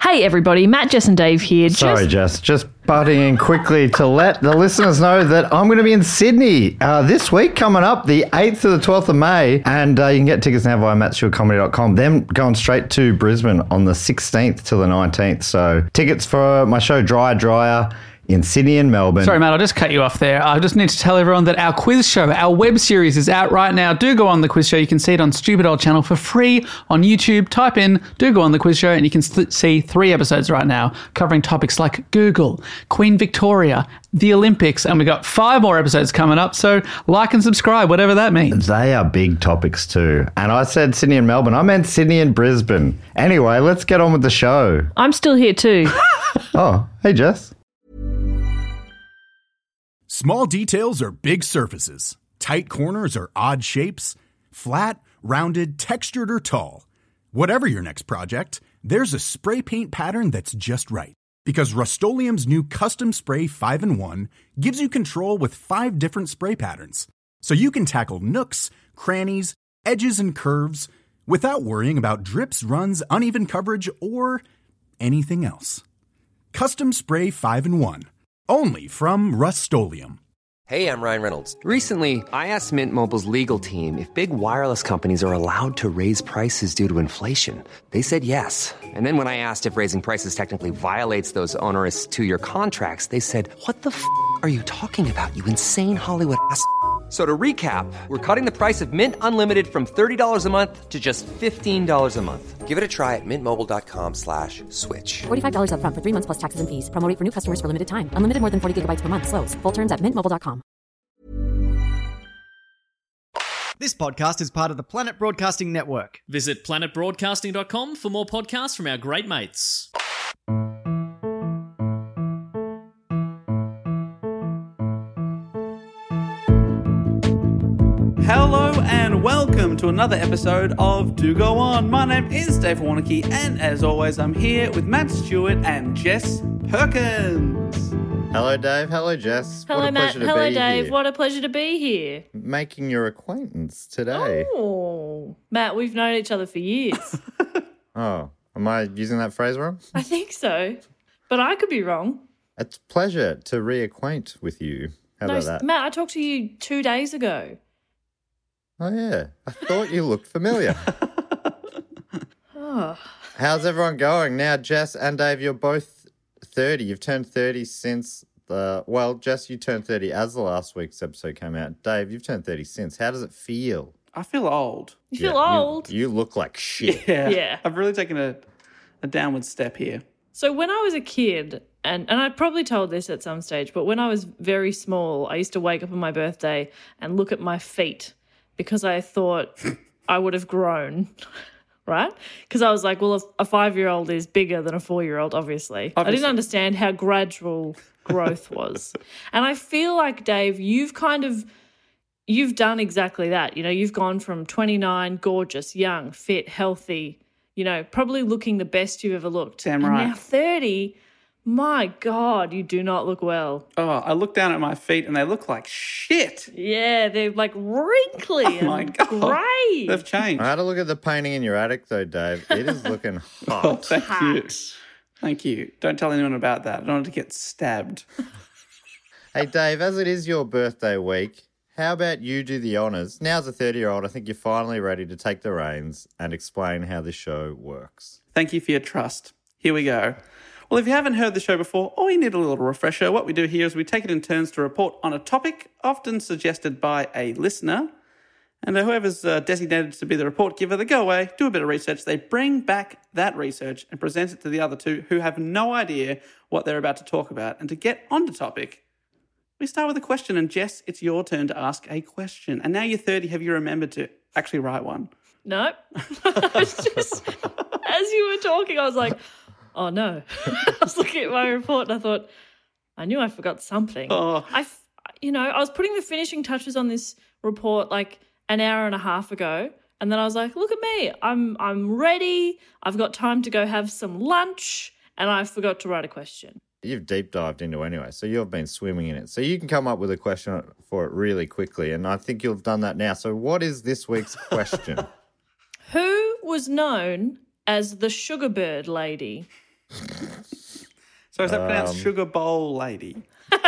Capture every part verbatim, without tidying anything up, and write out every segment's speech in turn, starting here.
Hey everybody, Matt, Jess and Dave here. Sorry, Jess, just butting in quickly to let the listeners know that I'm going to be in Sydney uh, this week coming up, the eighth to the twelfth of May, and uh, you can get tickets now via matt stewart comedy dot com. Then going straight to Brisbane on the sixteenth to the nineteenth. So tickets for my show Dryer Dryer in Sydney and Melbourne. Sorry, Matt, I'll just cut you off there. I just need to tell everyone that our quiz show, our web series is out right now. Do go on the quiz show. You can see it on Stupid Old Channel for free on YouTube. Type in, do go on the quiz show, and you can th- see three episodes right now covering topics like Google, Queen Victoria, the Olympics, and we've got five more episodes coming up. So like and subscribe, whatever that means. They are big topics too. And I said Sydney and Melbourne. I meant Sydney and Brisbane. Anyway, let's get on with the show. I'm still here too. Oh, hey, Jess. Small details are big surfaces. Tight corners are odd shapes. Flat, rounded, textured, or tall. Whatever your next project, there's a spray paint pattern that's just right. Because Rust-Oleum's new Custom Spray five in one gives you control with five different spray patterns. So you can tackle nooks, crannies, edges, and curves without worrying about drips, runs, uneven coverage, or anything else. Custom Spray five in one. Only from Rust-Oleum. Hey, I'm Ryan Reynolds. Recently, I asked Mint Mobile's legal team if big wireless companies are allowed to raise prices due to inflation. They said yes. And then when I asked if raising prices technically violates those onerous two-year contracts, they said, what the f*** are you talking about, you insane Hollywood ass f- So to recap, we're cutting the price of Mint Unlimited from thirty dollars a month to just fifteen dollars a month. Give it a try at mintmobile.com slash switch. forty-five dollars up front for three months plus taxes and fees. Promo rate for new customers for limited time. Unlimited more than forty gigabytes per month. Slows full terms at mint mobile dot com. This podcast is part of the Planet Broadcasting Network. Visit planet broadcasting dot com for more podcasts from our great mates. Hello and welcome to another episode of Do Go On. My name is Dave Warnocky, and as always, I'm here with Matt Stewart and Jess Perkins. Hello, Dave. Hello, Jess. Hello, what a Matt. pleasure to Hello, be Dave. here. What a pleasure to be here. Making your acquaintance today. Oh, Matt, we've known each other for years. Oh, am I using that phrase wrong? I think so, but I could be wrong. It's a pleasure to reacquaint with you. How No, about that? Matt, I talked to you two days ago. Oh, yeah. I thought you looked familiar. Oh. How's everyone going? Now, Jess and Dave, you're both thirty. You've turned thirty since the... Well, Jess, you turned thirty as the last week's episode came out. Dave, you've turned thirty since. How does it feel? I feel old. You feel Yeah, you- old. You, look like shit. Yeah. Yeah. I've really taken a, a downward step here. So when I was a kid, and, and I probably told this at some stage, but when I was very small, I used to wake up on my birthday and look at my feet because I thought I would have grown, right? Because I was like, well, a, a five-year-old is bigger than a four-year-old, obviously. I Obviously. didn't understand how gradual growth was. And I feel like, Dave, you've kind of, you've done exactly that. You know, you've gone from twenty-nine, gorgeous, young, fit, healthy, you know, probably looking the best you've ever looked. Damn and right. now thirty, my God, you do not look well. Oh, I look down at my feet and they look like shit. Yeah, they're like wrinkly Oh my and God. grey. They've changed. I had a look at the painting in your attic, though, Dave. It is looking Oh, hot. thank you. Hot. Thank you. Don't tell anyone about that. I don't want to get stabbed. Hey, Dave, as it is your birthday week, how about you do the honours? Now, as a thirty-year-old, I think you're finally ready to take the reins and explain how this show works. Thank you for your trust. Here we go. Well, if you haven't heard the show before or you need a little refresher, what we do here is we take it in turns to report on a topic, often suggested by a listener. And whoever's uh, designated to be the report giver, they go away, do a bit of research, they bring back that research and present it to the other two who have no idea what they're about to talk about. And to get onto topic, we start with a question. And Jess, it's your turn to ask a question. And now you're thirty, have you remembered to actually write one? No. I was just, as you were talking, I was like, oh no. I was looking at my report and I thought, I knew I forgot something. Oh. I, f- you know, I was putting the finishing touches on this report like an hour and a half ago, and then I was like, look at me, I'm I'm ready. I've got time to go have some lunch, and I forgot to write a question. You've deep dived into it anyway, so you've been swimming in it. So you can come up with a question for it really quickly, and I think you've done that now. So what is this week's question? Who was known as the Sugarbird Lady? So is that pronounced Um, sugar bowl lady?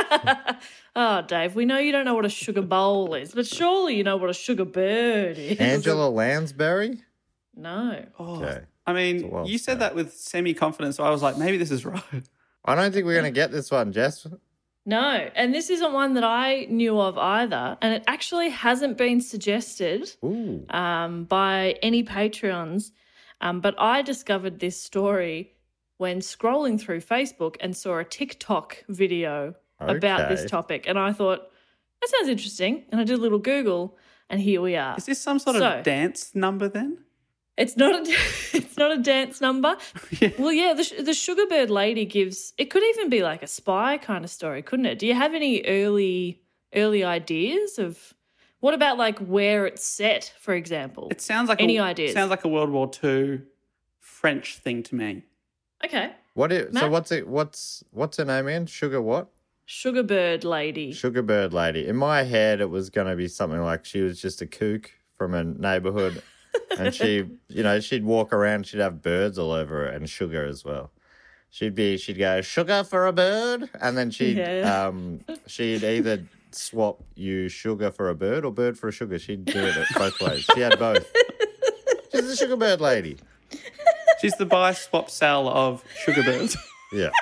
Oh, Dave, we know you don't know what a sugar bowl is, but surely you know what a sugar bird is. Angela Lansbury? No. Oh, Okay. I It's a mean, wild you said stat. that with semi-confidence, so I was like, maybe this is right. I don't think we're going to get this one, Jess. No, and this isn't one that I knew of either, and it actually hasn't been suggested Ooh. um, by any Patreons, um, but I discovered this story when scrolling through Facebook and saw a TikTok video about Okay. this topic, and I thought, that sounds interesting, and I did a little Google, and here we are. Is this some sort So- of dance number then? It's not a it's not a dance number. Yeah. Well, yeah, the the sugar bird lady gives. It could even be like a spy kind of story, couldn't it? Do you have any early early ideas of what about like where it's set, for example? It sounds like Any a, ideas? Sounds like a World War Two French thing to me. Okay, What is, so Matt? what's it? What's what's her name again? Sugar what? sugar bird lady. Sugar Bird Lady. In my head, it was going to be something like she was just a kook from a neighborhood, and she, you know, she'd walk around, she'd have birds all over her and sugar as well. She'd be, she'd go sugar for a bird, and then she'd, Yeah. um, she'd either swap you sugar for a bird or bird for a sugar. She'd do it both ways. She had both. She's a Sugar Bird Lady. She's the buy, swap, sell of sugar birds. Yeah.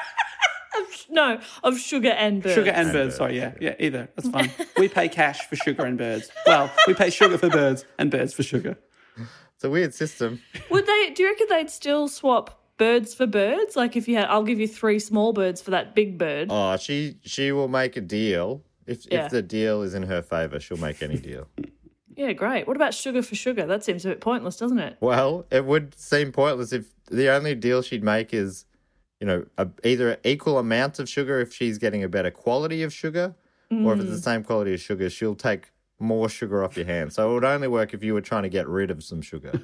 No, of sugar and birds. Sugar and, And birds, birds, sorry, yeah. Yeah, either. That's fine. We pay cash for sugar and birds. Well, we pay sugar for birds and birds for sugar. It's a weird system. Would they? Do you reckon they'd still swap birds for birds? Like if you had, I'll give you three small birds for that big bird. Oh, she she will make a deal. If Yeah. if the deal is in her favour, she'll make any deal. Yeah, great. What about sugar for sugar? That seems a bit pointless, doesn't it? Well, it would seem pointless if the only deal she'd make is, you know, a, either equal amounts of sugar if she's getting a better quality of sugar, or if it's the same quality of sugar, she'll take more sugar off your hands. So it would only work if you were trying to get rid of some sugar.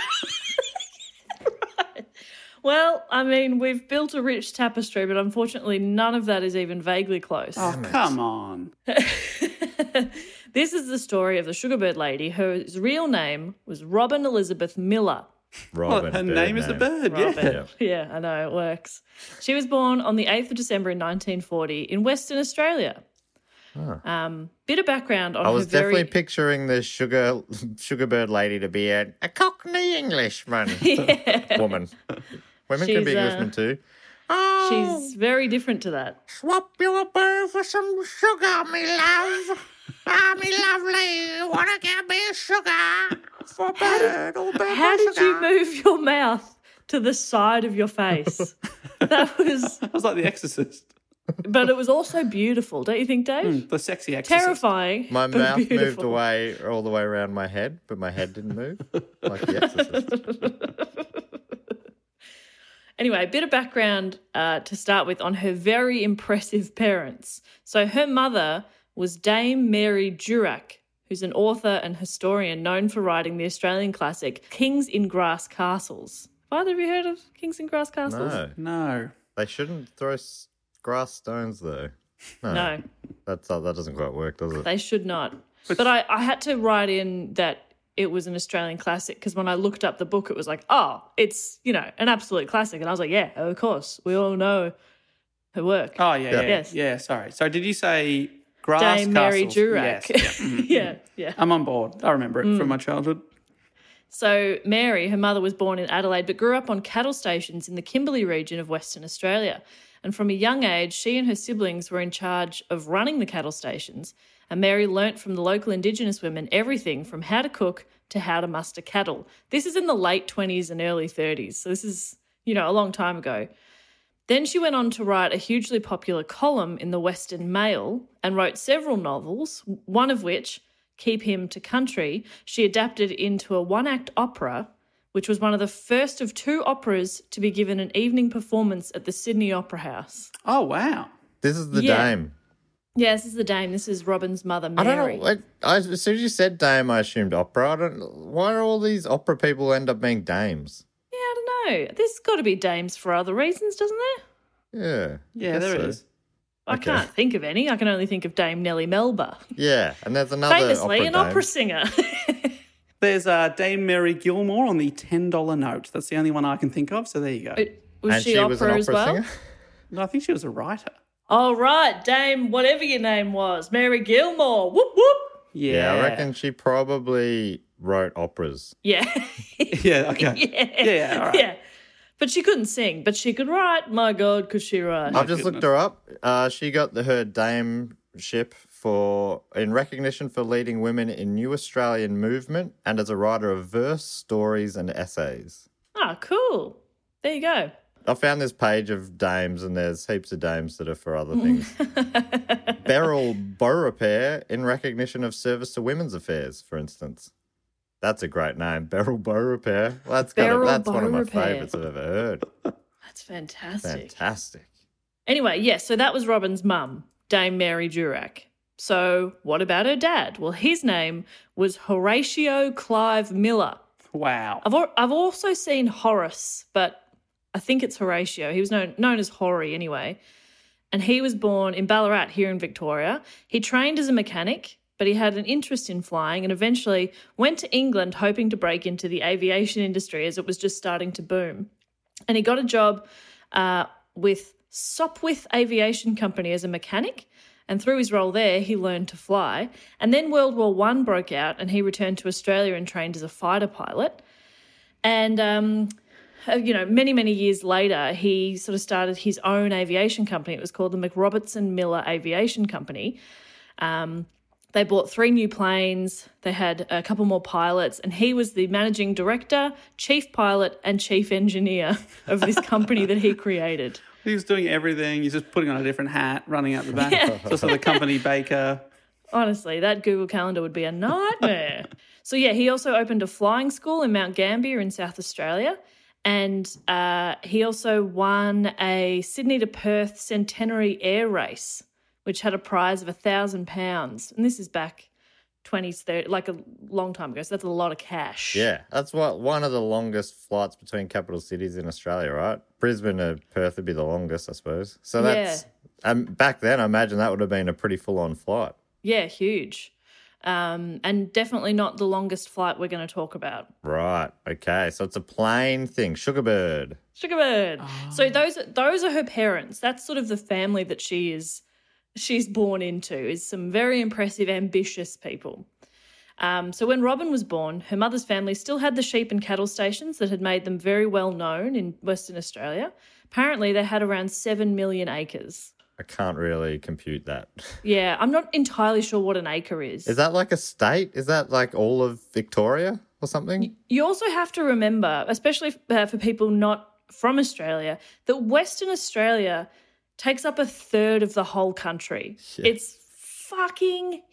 Well, I mean, we've built a rich tapestry, but unfortunately, none of that is even vaguely close. Oh, come on. This is the story of the sugar bird lady, whose real name was Robin Elizabeth Miller. Robin, Well, her bird name is a bird, yeah. Robin. Yeah, I know, it works. She was born on the eighth of December in nineteen forty in Western Australia. Um, bit of background on I was her very... definitely picturing the sugar sugar bird lady to be a, a Cockney Englishman woman. Women can She's, be uh, Englishmen too. Oh, She's very different to that. swap your bird for some sugar, me love. Ah, me lovely, you wanna get me sugar for bird or bird How for did sugar? you move your mouth to the side of your face? That was... I was like The Exorcist. But it was also beautiful, don't you think, Dave? The sexy Exorcist. Terrifying. My but mouth moved beautiful. away all the way around my head, but my head didn't move, like The Exorcist. Anyway, a bit of background uh, to start with on her very impressive parents. So her mother was Dame Mary Durack, who's an author and historian known for writing the Australian classic Kings in Grass Castles. Have either of you heard of Kings in Grass Castles? No, No. they shouldn't throw s- grass stones though. No, No, that's uh, that doesn't quite work, does it? they should not. But I, I had to write in that it was an Australian classic because when I looked up the book, it was like, oh, it's, you know, an absolute classic. And I was like, yeah, of course. We all know her work. Oh, yeah, yeah. Yeah, Yes. yeah sorry. So did you say grass Dame Mary castles? Durack. Yes. Yeah. Mhm. yeah, yeah. I'm on board. I remember it from my childhood. So Mary, her mother was born in Adelaide but grew up on cattle stations in the Kimberley region of Western Australia. And from a young age, she and her siblings were in charge of running the cattle stations. And Mary learnt from the local Indigenous women everything from how to cook to how to muster cattle. This is in the late twenties and early thirties. So this is, you know, a long time ago. Then she went on to write a hugely popular column in the Western Mail and wrote several novels, one of which, Keep Him to Country, she adapted into a one-act opera, which was one of the first of two operas to be given an evening performance at the Sydney Opera House. Oh, wow. This is the Yeah. dame. Yeah, this is the dame. This is Robin's mother, I Mary. don't know. Like, I, as soon as you said dame, I assumed opera. I don't. Why do all these opera people end up being dames? Yeah, I don't know. There's got to be dames for other reasons, doesn't there? Yeah. I Yeah, guess there so. is. I Okay. can't think of any. I can only think of Dame Nellie Melba, Yeah, and there's another famously opera an dame. opera singer. There's uh, Dame Mary Gilmore on the ten dollar note. That's the only one I can think of, so there you go. Was and she, she opera was an opera as well? singer. No, I think she was a writer. Oh, right, Dame, whatever your name was, Mary Gilmore. Whoop, whoop. Yeah. Yeah, I reckon she probably wrote operas. Yeah. Yeah, okay. yeah. Yeah, all right. Yeah. But she couldn't sing, but she could write. My God, could she write? I've just looked her up. Uh, she got the, her dameship for in recognition for leading women in New Australian movement and as a writer of verse, stories, and essays. Ah, cool. There you go. I found this page of dames, and there's heaps of dames that are for other things. Beryl Beaurepaire in recognition of service to women's affairs, for instance. That's a great name, Beryl Beaurepaire. Well, that's got Beryl a, that's one of my Beaurepaire. favourites I've ever heard. That's fantastic. Fantastic. Anyway, yes, so that was Robin's mum, Dame Mary Durack. So what about her dad? Well, his name was Horatio Clive Miller. Wow. I've al- I've also seen Horace, but I think it's Horatio. He was known known as Horry anyway. And he was born in Ballarat here in Victoria. He trained as a mechanic, but he had an interest in flying and eventually went to England hoping to break into the aviation industry as it was just starting to boom. And he got a job uh, with Sopwith Aviation Company as a mechanic. And through his role there, he learned to fly. And then World War One broke out and he returned to Australia and trained as a fighter pilot. And, um, you know, many, many years later, he sort of started his own aviation company. It was called the McRobertson Miller Aviation Company. Um, they bought three new planes. They had a couple more pilots. And he was the managing director, chief pilot, and chief engineer of this company that he created. He was doing everything. He's just putting on a different hat, running out the back. Yeah. So sort of the company baker. Honestly, that Google Calendar would be a nightmare. So, yeah, he also opened a flying school in Mount Gambier in South Australia. And uh, he also won a Sydney to Perth centenary air race, which had a prize of one thousand pounds. And this is back twenties, thirty, like a long time ago. So that's a lot of cash. Yeah, that's what one of the longest flights between capital cities in Australia, right? Brisbane to Perth would be the longest, I suppose. So that's yeah. um, back then, I imagine that would have been a pretty full-on flight. Yeah, huge. Um, and definitely not the longest flight we're going to talk about. Right. Okay. So it's a plane thing. Sugarbird. Sugarbird. Oh. So those those are her parents. That's sort of the family that she is she's born into, is some very impressive, ambitious people. Um, so when Robin was born, her mother's family still had the sheep and cattle stations that had made them very well known in Western Australia. Apparently, they had around seven million acres. I can't really compute that. Yeah, I'm not entirely sure what an acre is. Is that like a state? Is that like all of Victoria or something? You also have to remember, especially uh, for people not from Australia, that Western Australia takes up a third of the whole country. Yeah. It's fucking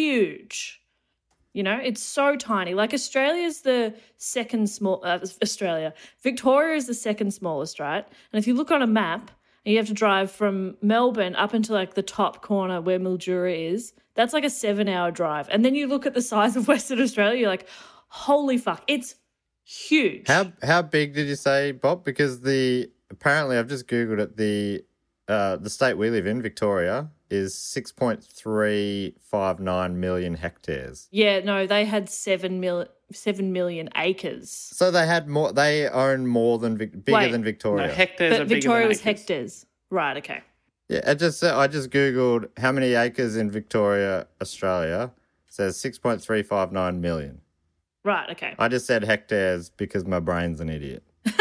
huge. You know, it's so tiny. Like Australia's the second small, uh, Australia, Victoria is the second smallest, right? And if you look on a map, and you have to drive from Melbourne up into like the top corner where Mildura is, that's like a seven hour drive. And then you look at the size of Western Australia, you're like, holy fuck, it's huge. How how big did you say, Bob? Because the apparently I've just Googled it, the uh, the state we live in, Victoria, is six point three five nine million hectares. Yeah, no, they had seven mil seven million acres. So they had more. They own more than bigger Wait, than Victoria. No, hectares but are bigger Victoria than was acres. hectares. Right. Okay. Yeah, I just I just Googled how many acres in Victoria, Australia. It says six point three five nine million. Right. Okay. I just said hectares because my brain's an idiot.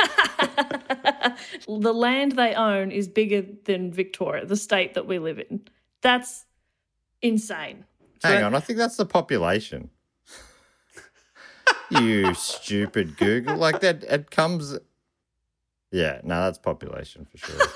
The land they own is bigger than Victoria, the state that we live in. That's insane. Hang on, I think that's the population. You stupid Google. Like that, it comes... Yeah, no, that's population for sure.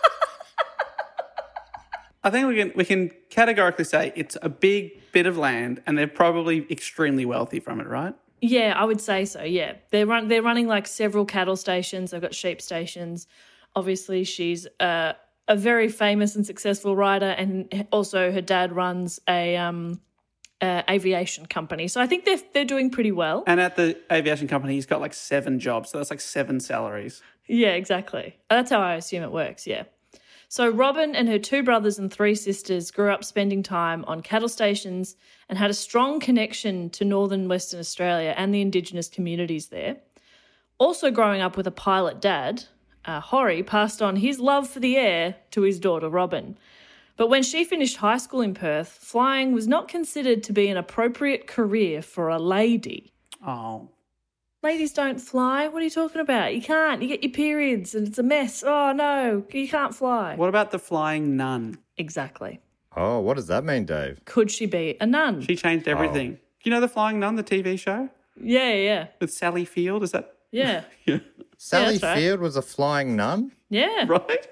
I think we can we can categorically say it's a big bit of land and they're probably extremely wealthy from it, right? Yeah, I would say so, yeah. They're, run, they're running like several cattle stations. They've got sheep stations. Obviously, she's uh, a very famous and successful rider, and also her dad runs a... Um, Uh, aviation company. So I think they're, they're doing pretty well. And at the aviation company, he's got like seven jobs. So that's like seven salaries. Yeah, exactly. That's how I assume it works, yeah. So Robin and her two brothers and three sisters grew up spending time on cattle stations and had a strong connection to northern Western Australia and the Indigenous communities there. Also growing up with a pilot dad, uh, Horry passed on his love for the air to his daughter Robin. But when she finished high school in Perth, flying was not considered to be an appropriate career for a lady. Oh. Ladies don't fly. What are you talking about? You can't. You get your periods and it's a mess. Oh, no, you can't fly. What about the flying nun? Exactly. Oh, what does that mean, Dave? Could she be a nun? She changed everything. Oh. You know the Flying Nun, the T V show? Yeah, yeah, With Sally Field, is that? yeah. Yeah. Sally that's right. Field was a flying nun? Yeah. Right?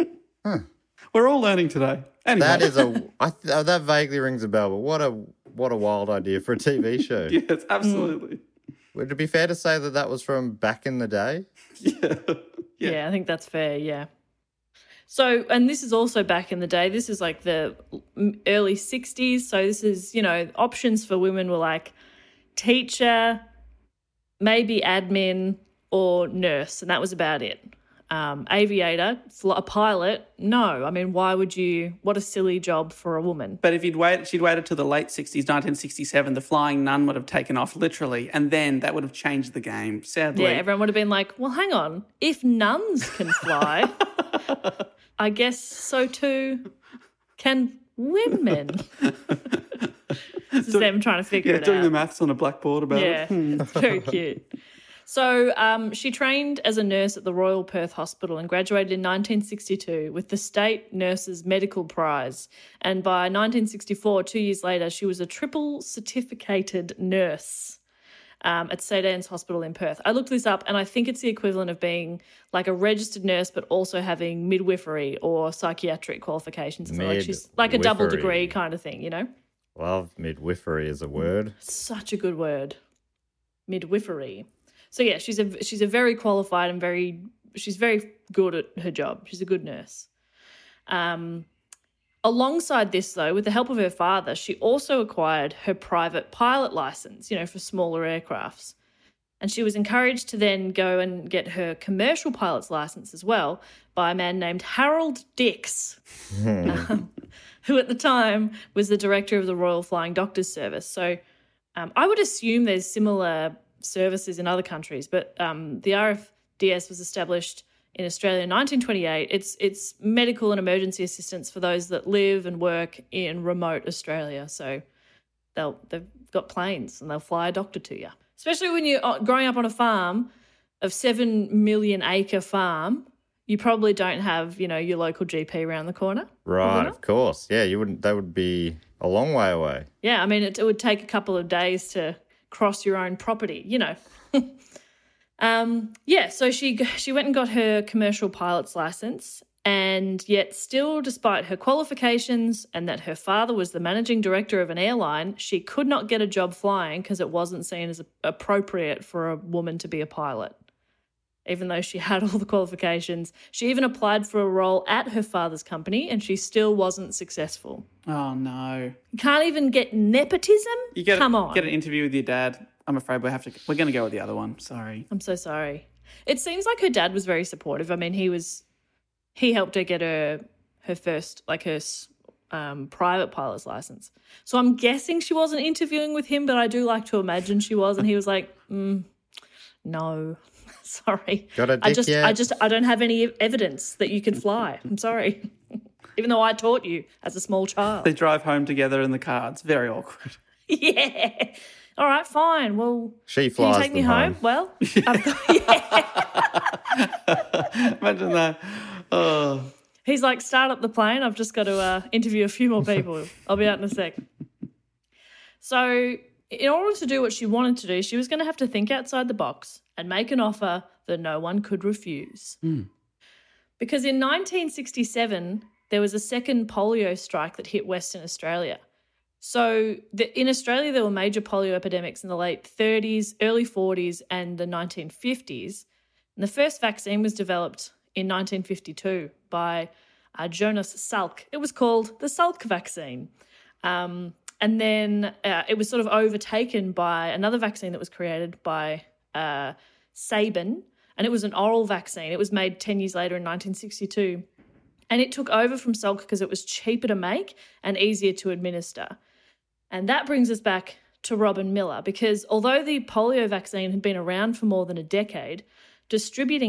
We're all learning today. Anyway. That is a I th- uh, that vaguely rings a bell, but what a what a wild idea for a T V show. Yes, absolutely. Would it be fair to say that that was from back in the day? Yeah. Yeah. yeah, I think that's fair, yeah. So, and this is also back in the day. This is like the early sixties. So this is, you know, options for women were like teacher, maybe admin or nurse, and that was about it. Um, aviator, a pilot, no. I mean, why would you, what a silly job for a woman. But if you'd wait, she'd waited till the late sixties, nineteen sixty-seven, the Flying Nun would have taken off literally, and then that would have changed the game, sadly. Yeah, everyone would have been like, well, hang on, if nuns can fly, I guess so too can women. This is them trying to figure yeah, it doing out. the maths on a blackboard about Yeah, it. Hmm. it's very cute. So um, she trained as a nurse at the Royal Perth Hospital and graduated in nineteen sixty-two with the State Nurses Medical Prize. And by nineteen sixty-four, two years later, she was a triple certificated nurse um, at Saint Anne's Hospital in Perth. I looked this up and I think it's the equivalent of being like a registered nurse but also having midwifery or psychiatric qualifications. So like she's like a double Midwifery. degree kind of thing, you know? Love midwifery as a word. Such a good word. Midwifery. So yeah, she's a she's a very qualified and very she's very good at her job. She's a good nurse. Um, alongside this, though, with the help of her father, she also acquired her private pilot license, you know, for smaller aircrafts. And she was encouraged to then go and get her commercial pilot's license as well by a man named Harold Dix, um, who at the time was the director of the Royal Flying Doctors Service. So um, I would assume there's similar services in other countries, but um, the R F D S was established in Australia in nineteen twenty-eight. It's it's medical and emergency assistance for those that live and work in remote Australia. So they'll they've got planes and they'll fly a doctor to you. Especially when you're growing up on a farm of seven million acre farm, you probably don't have, you know, your local G P around the corner. Right, of course. Yeah, you wouldn't. That would be a long way away. Yeah, I mean, it, it would take a couple of days to cross your own property, you know. um, yeah, so she she went and got her commercial pilot's license, and yet still, despite her qualifications and that her father was the managing director of an airline, she could not get a job flying because it wasn't seen as appropriate for a woman to be a pilot. Even though she had all the qualifications, she even applied for a role at her father's company and she still wasn't successful. Oh, no. You can't even get nepotism? You get Come a, on. Get an interview with your dad. I'm afraid we have to. We're going to go with the other one. Sorry. I'm so sorry. It seems like her dad was very supportive. I mean, he was, he helped her get her her first, like her um, private pilot's license. So I'm guessing she wasn't interviewing with him, but I do like to imagine she was. And he was like, mm, no. Sorry. Got a I dick just yet? I just I don't have any evidence that you can fly. I'm sorry. Even though I taught you as a small child. They drive home together in the car. It's very awkward. Yeah. All right, fine. Well, She can flies you take me them home? home. Well, I've got, yeah. Imagine that. Oh. He's like, start up the plane. I've just got to uh, interview a few more people. I'll be out in a sec. So in order to do what she wanted to do, she was going to have to think outside the box and make an offer that no one could refuse. Mm. Because in nineteen sixty-seven, there was a second polio strike that hit Western Australia. So the, in Australia, there were major polio epidemics in the late thirties, early forties and the nineteen fifties. And the first vaccine was developed in nineteen fifty-two by uh, Jonas Salk. It was called the Salk vaccine. Um, and then uh, it was sort of overtaken by another vaccine that was created by uh, Sabin, and it was an oral vaccine. It was made ten years later in nineteen sixty-two. And it took over from Salk because it was cheaper to make and easier to administer. And that brings us back to Robin Miller, because although the polio vaccine had been around for more than a decade, distributing it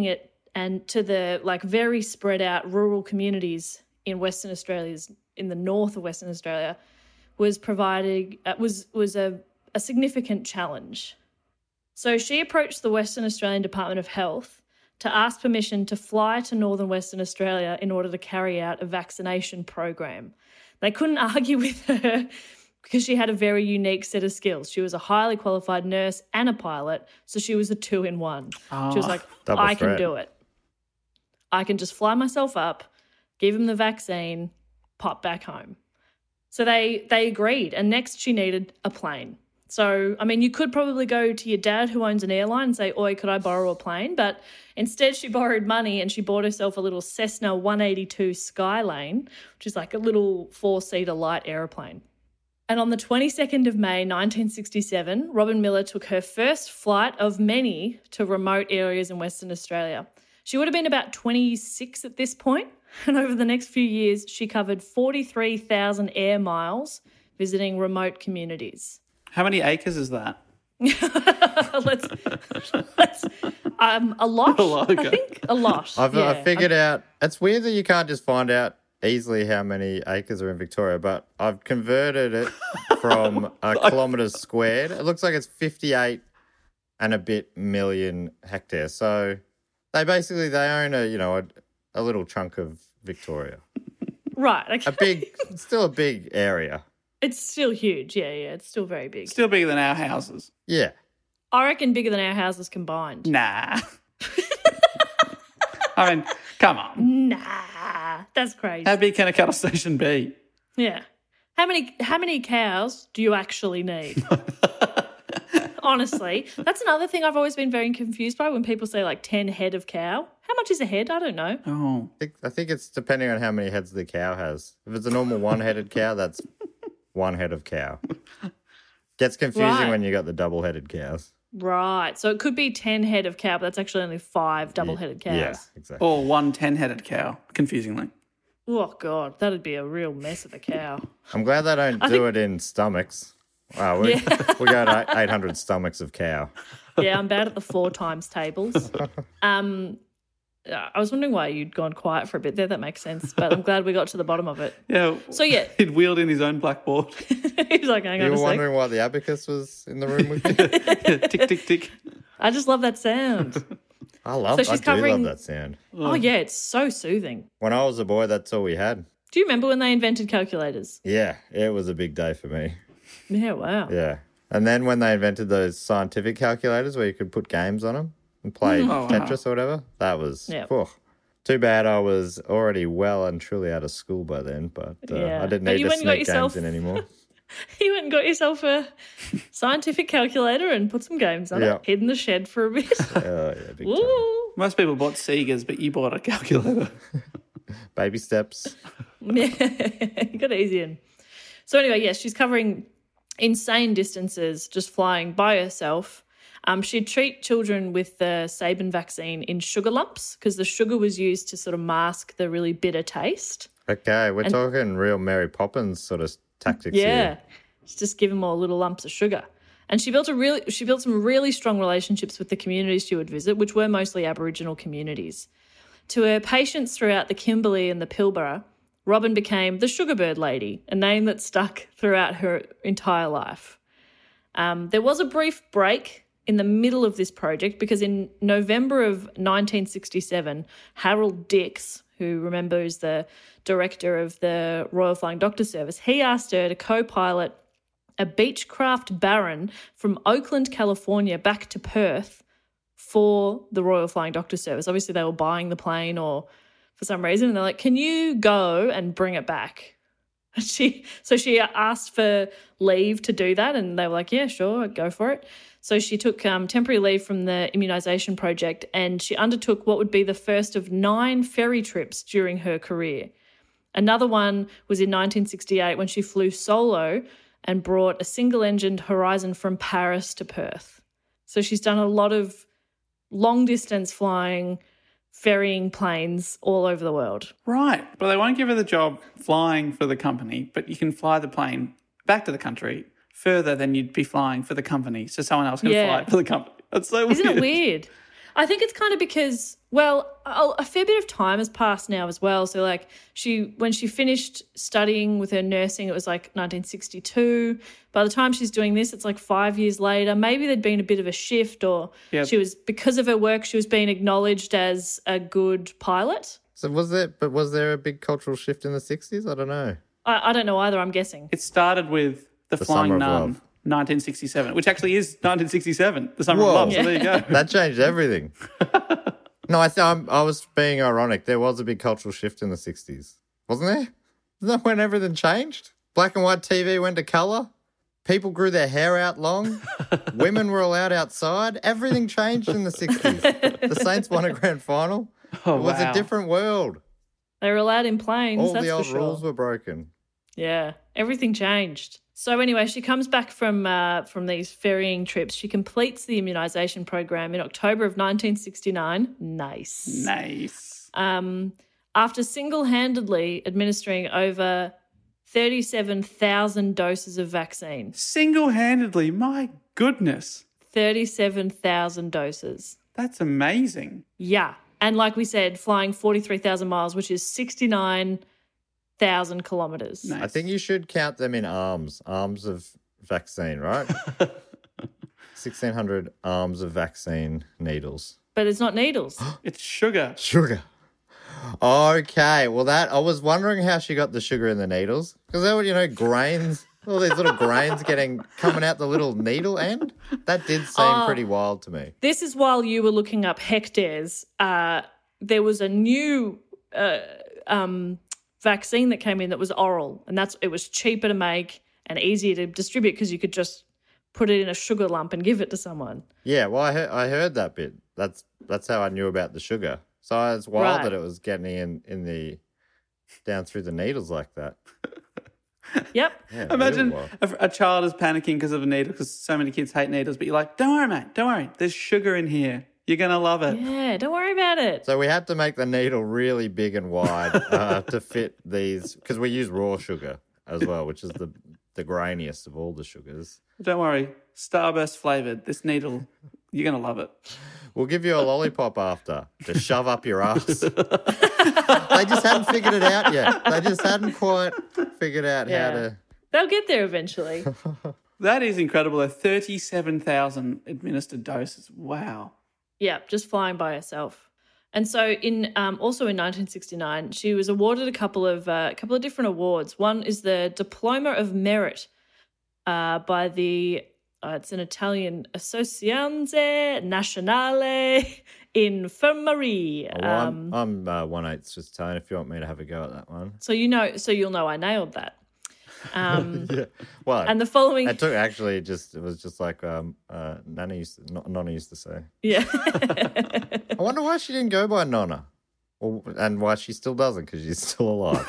and to the like very spread out rural communities in Western Australia's in the north of Western Australia was providing uh, was was a, a significant challenge. So she approached the Western Australian Department of Health to ask permission to fly to northern Western Australia in order to carry out a vaccination program. They couldn't argue with her because she had a very unique set of skills. She was a highly qualified nurse and a pilot, so she was a two-in-one. Oh, she was like, double I can threat. do it. I can just fly myself up, give him the vaccine, pop back home. So they they agreed, and next she needed a plane. So, I mean, you could probably go to your dad who owns an airline and say, oi, could I borrow a plane? But instead she borrowed money and she bought herself a little Cessna one eighty-two Skylane, which is like a little four-seater light aeroplane. And on the twenty-second of May, nineteen sixty-seven, Robin Miller took her first flight of many to remote areas in Western Australia. She would have been about twenty-six at this point, and over the next few years, she covered forty-three thousand air miles visiting remote communities. How many acres is that? let's, let's um, a lot, A lot, okay. I think, a lot. I've, yeah. I figured out, it's weird that you can't just find out easily how many acres are in Victoria, but I've converted it from a kilometres squared. It looks like it's fifty-eight and a bit million hectares. So they basically, they own a, you know, a, a little chunk of Victoria. Right. Okay. A big, still a big area. It's still huge. Yeah, yeah. It's still very big. Still bigger than our houses. Yeah. I reckon bigger than our houses combined. Nah. I mean, come on. Nah, that's crazy. How big can a cattle station be? Yeah. How many how many cows do you actually need? Honestly, that's another thing I've always been very confused by when people say like ten head of cow. How much is a head? I don't know. Oh. I think, I think it's depending on how many heads the cow has. If it's a normal one-headed cow, that's one head of cow. Gets confusing Right. when you got the double-headed cows. Right. So it could be ten head of cow, but that's actually only five double-headed cows. Yeah, exactly. Or one ten-headed cow, confusingly. Oh, God. That'd be a real mess of a cow. I'm glad they don't do it in stomachs. Wow, we, we go to eight hundred stomachs of cow. Yeah, I'm bad at the four times tables. Um, I was wondering why you'd gone quiet for a bit there. That makes sense. But I'm glad we got to the bottom of it. Yeah. So, yeah. He'd wheeled in his own blackboard. He's like, hang You on were a sec. wondering why the abacus was in the room with you? tick, tick, tick. I just love that sound. I love So she's I do covering- love that sound. Oh, yeah, it's so soothing. When I was a boy, that's all we had. Do you remember when they invented calculators? Yeah, it was a big day for me. Yeah, wow. Yeah. And then when they invented those scientific calculators where you could put games on them and play Oh, wow. Tetris or whatever, that was... Yeah. phew. Too bad I was already well and truly out of school by then, but uh, Yeah. I didn't But need you to went and got sneak yourself- games in anymore. You went and got yourself a scientific calculator and put some games on Yeah. it, hid in the shed for a bit. Oh, yeah, big time. Woo! Most people bought Segas, but you bought a calculator. Baby steps. Yeah, you got easy in. So anyway, yes, she's covering insane distances just flying by herself. Um, she'd treat children with the Sabin vaccine in sugar lumps because the sugar was used to sort of mask the really bitter taste. Okay, we're talking real Mary Poppins sort of tactics Yeah, here. just give them all little lumps of sugar. And she built a really, she built some really strong relationships with the communities she would visit, which were mostly Aboriginal communities. To her patients throughout the Kimberley and the Pilbara, Robin became the Sugarbird Lady, a name that stuck throughout her entire life. Um, there was a brief break in the middle of this project because in November of nineteen sixty-seven, Harold Dix, who remember is the director of the Royal Flying Doctor Service, he asked her to co-pilot a Beechcraft Baron from Oakland, California, back to Perth for the Royal Flying Doctor Service. Obviously, they were buying the plane or for some reason, and they're like, can you go and bring it back? And she, so she asked for leave to do that, and they were like, yeah, sure, go for it. So she took um, temporary leave from the immunisation project, and she undertook what would be the first of nine ferry trips during her career. Another one was in nineteen sixty-eight when she flew solo and brought a single-engined Horizon from Paris to Perth. So she's done a lot of long-distance flying, ferrying planes all over the world. Right. But they won't give her the job flying for the company, but you can fly the plane back to the country further than you'd be flying for the company. So someone else can Yeah. fly it for the company. That's so Isn't weird. it weird? I think it's kind of because, well, a, a fair bit of time has passed now as well. So, like, she when she finished studying with her nursing, it was like nineteen sixty-two. By the time she's doing this, it's like five years later. Maybe there'd been a bit of a shift, or Yep. she was, because of her work, she was being acknowledged as a good pilot. So was there, but was there a big cultural shift in the sixties? I don't know. I, I don't know either, I'm guessing. It started with The, The Flying Summer of Nun, Love. nineteen sixty-seven, which actually is nineteen sixty-seven, The Summer Whoa. of Love. So there you go. That changed everything. No, I th- I'm, I was being ironic. There was a big cultural shift in the sixties, wasn't there? Isn't that when everything changed? Black and white T V went to colour. People grew their hair out long. Women were allowed outside. Everything changed in the sixties. The Saints won a grand final. Oh, It was wow. a different world. They were allowed in planes, All that's the for old sure. rules were broken. Yeah, everything changed. So anyway, she comes back from uh, from these ferrying trips. She completes the immunisation program in October of nineteen sixty-nine. Nice. Nice. Um, after single-handedly administering over thirty-seven thousand doses of vaccine. Single-handedly, my goodness. thirty-seven thousand doses. That's amazing. Yeah. And like we said, flying forty-three thousand miles, which is sixty-nine thousand kilometres. Nice. I think you should count them in arms, arms of vaccine, right? sixteen hundred arms of vaccine needles. But it's not needles. It's sugar. Sugar. Okay, well that I was wondering how she got the sugar in the needles because there were, you know, grains, all these little grains getting coming out the little needle end. That did seem Oh. pretty wild to me. This is while you were looking up hectares. Uh, there was a new uh, um, vaccine that came in that was oral, and that's it was cheaper to make and easier to distribute because you could just put it in a sugar lump and give it to someone. Yeah, well I heard, I heard that bit. That's that's how I knew about the sugar. So it's wild Right. that it was getting in in the down through the needles like that. Yep. Yeah, Imagine really wild. a, a child is panicking because of a needle, because so many kids hate needles, but you're like, don't worry, mate, don't worry. There's sugar in here. You're going to love it. Yeah, don't worry about it. So we had to make the needle really big and wide uh, to fit these because we use raw sugar as well, which is the the grainiest of all the sugars. Don't worry. Starburst flavoured. This needle, you're going to love it. We'll give you a lollipop after to shove up your ass. They just hadn't figured it out yet. They just hadn't quite figured out Yeah. how to. They'll get there eventually. That is incredible. though. thirty-seven thousand administered doses. Wow. Yeah, just flying by herself. And so, in um, also in nineteen sixty-nine, she was awarded a couple of uh, a couple of different awards. One is the Diploma of Merit uh, by the uh, it's an Italian Associazione Nazionale Infermerie. Oh, well, um, I'm I'm uh, one eighth just Italian. If you want me to have a go at that one. so you know, so you'll know I nailed that. Um, Yeah. Well, And the following, it took actually just it was just like um uh Nana used to, no- Nonna used to say. yeah. I wonder why she didn't go by Nonna, or, and why she still doesn't because she's still alive.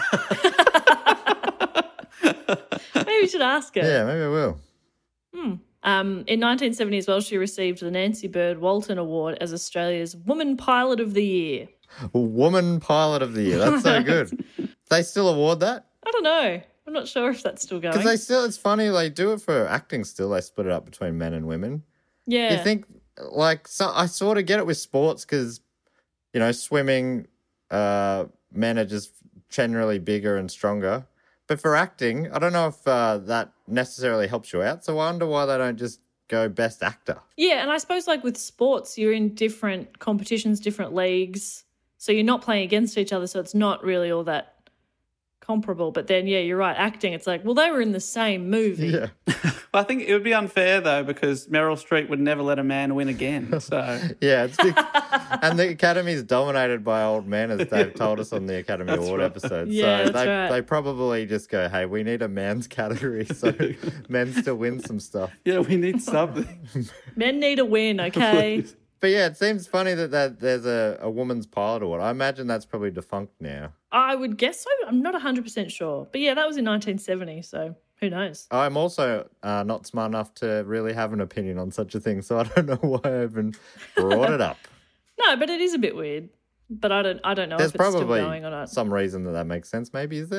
Maybe we should ask her. Yeah, maybe I will. Um, in nineteen seventy as well, she received the Nancy Bird Walton Award as Australia's Woman Pilot of the Year. Woman Pilot of the Year. That's so good. They still award that? I don't know. I'm not sure if that's still going. Because they still, it's funny, they do it for acting still. They split it up between men and women. yeah. You think, like, so I sort of get it with sports because, you know, swimming, uh, men are just generally bigger and stronger. But for acting, I don't know if uh, that necessarily helps you out. So I wonder why they don't just go best actor. Yeah, and I suppose like with sports, you're in different competitions, different leagues. So you're not playing against each other, so it's not really all that comparable. But then, yeah, you're right. Acting, it's like, well, they were in the same movie. Yeah. Well, I think it would be unfair, though, because Meryl Streep would never let a man win again. So, Yeah, it's big. And the Academy is dominated by old men, as they've told us on the Academy Award episodes. Yeah, so that's they right. they probably just go, hey, we need a man's category so men still win some stuff. yeah, we need something. Men need a win, okay? But yeah, it seems funny that, that there's a, a woman's pilot award. I imagine that's probably defunct now. I would guess so. I'm not one hundred percent sure. But yeah, that was in nineteen seventy, so who knows? I'm also uh, not smart enough to really have an opinion on such a thing, so I don't know why I even brought it up. No, but it is a bit weird. But I don't I don't know There's if it's still probably going or not. some reason that that makes sense. Maybe is there?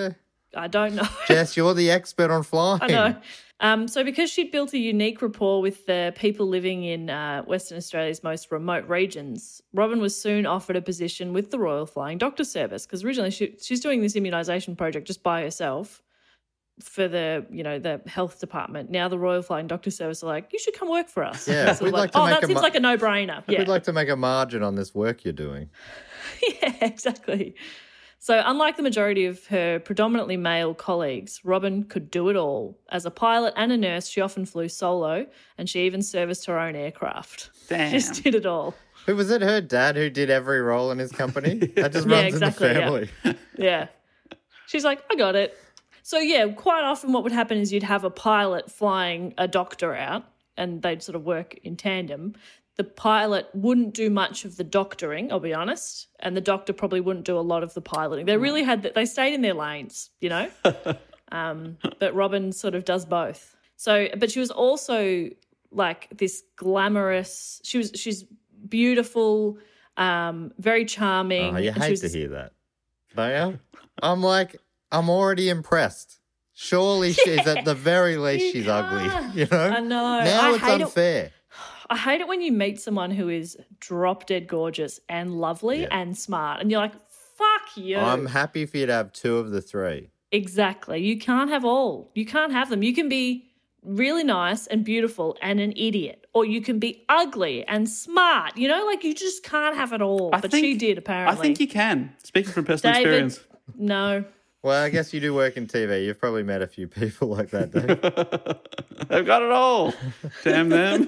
I don't know. Jess, you're the expert on flying. I know. Um, so because she'd built a unique rapport with the people living in uh, Western Australia's most remote regions, Robin was soon offered a position with the Royal Flying Doctor Service, because originally she, she's doing this immunisation project just by herself for the, you know, the health department. Now the Royal Flying Doctor Service are like, you should come work for us. Yeah, so we'd like, like to oh, make that a seems ma- like a no-brainer. Yeah, We'd like to make a margin on this work you're doing. yeah, exactly. So unlike the majority of her predominantly male colleagues, Robin could do it all. As a pilot and a nurse, she often flew solo, and she even serviced her own aircraft. Damn. Just did it all. Who was it? Her dad who did every role in his company? That just Yeah, runs exactly, in the yeah. family. Yeah. She's like, I got it. So, yeah, quite often what would happen is you'd have a pilot flying a doctor out, and they'd sort of work in tandem. The pilot wouldn't do much of the doctoring, I'll be honest, and the doctor probably wouldn't do a lot of the piloting. They really had, the, they stayed in their lanes, you know, um, but Robin sort of does both. So, but she was also like this glamorous, she was, she's beautiful, um, very charming. Oh, you and she hate was to this- hear that. Don't you? I'm like, I'm already impressed. Surely she's at the very least you she's can't. ugly. You know? I know. Now I it's hate it- unfair. I hate it when you meet someone who is drop dead gorgeous and lovely Yeah. and smart, and you're like, fuck you. I'm happy for you to have two of the three. Exactly. You can't have all. You can't have them. You can be really nice and beautiful and an idiot, or you can be ugly and smart. You know, like you just can't have it all. I but think- she did, apparently. I think you can. Speaking from personal David, experience. No. Well, I guess you do work in T V. You've probably met a few people like that, Dave. They've got it all. Damn them.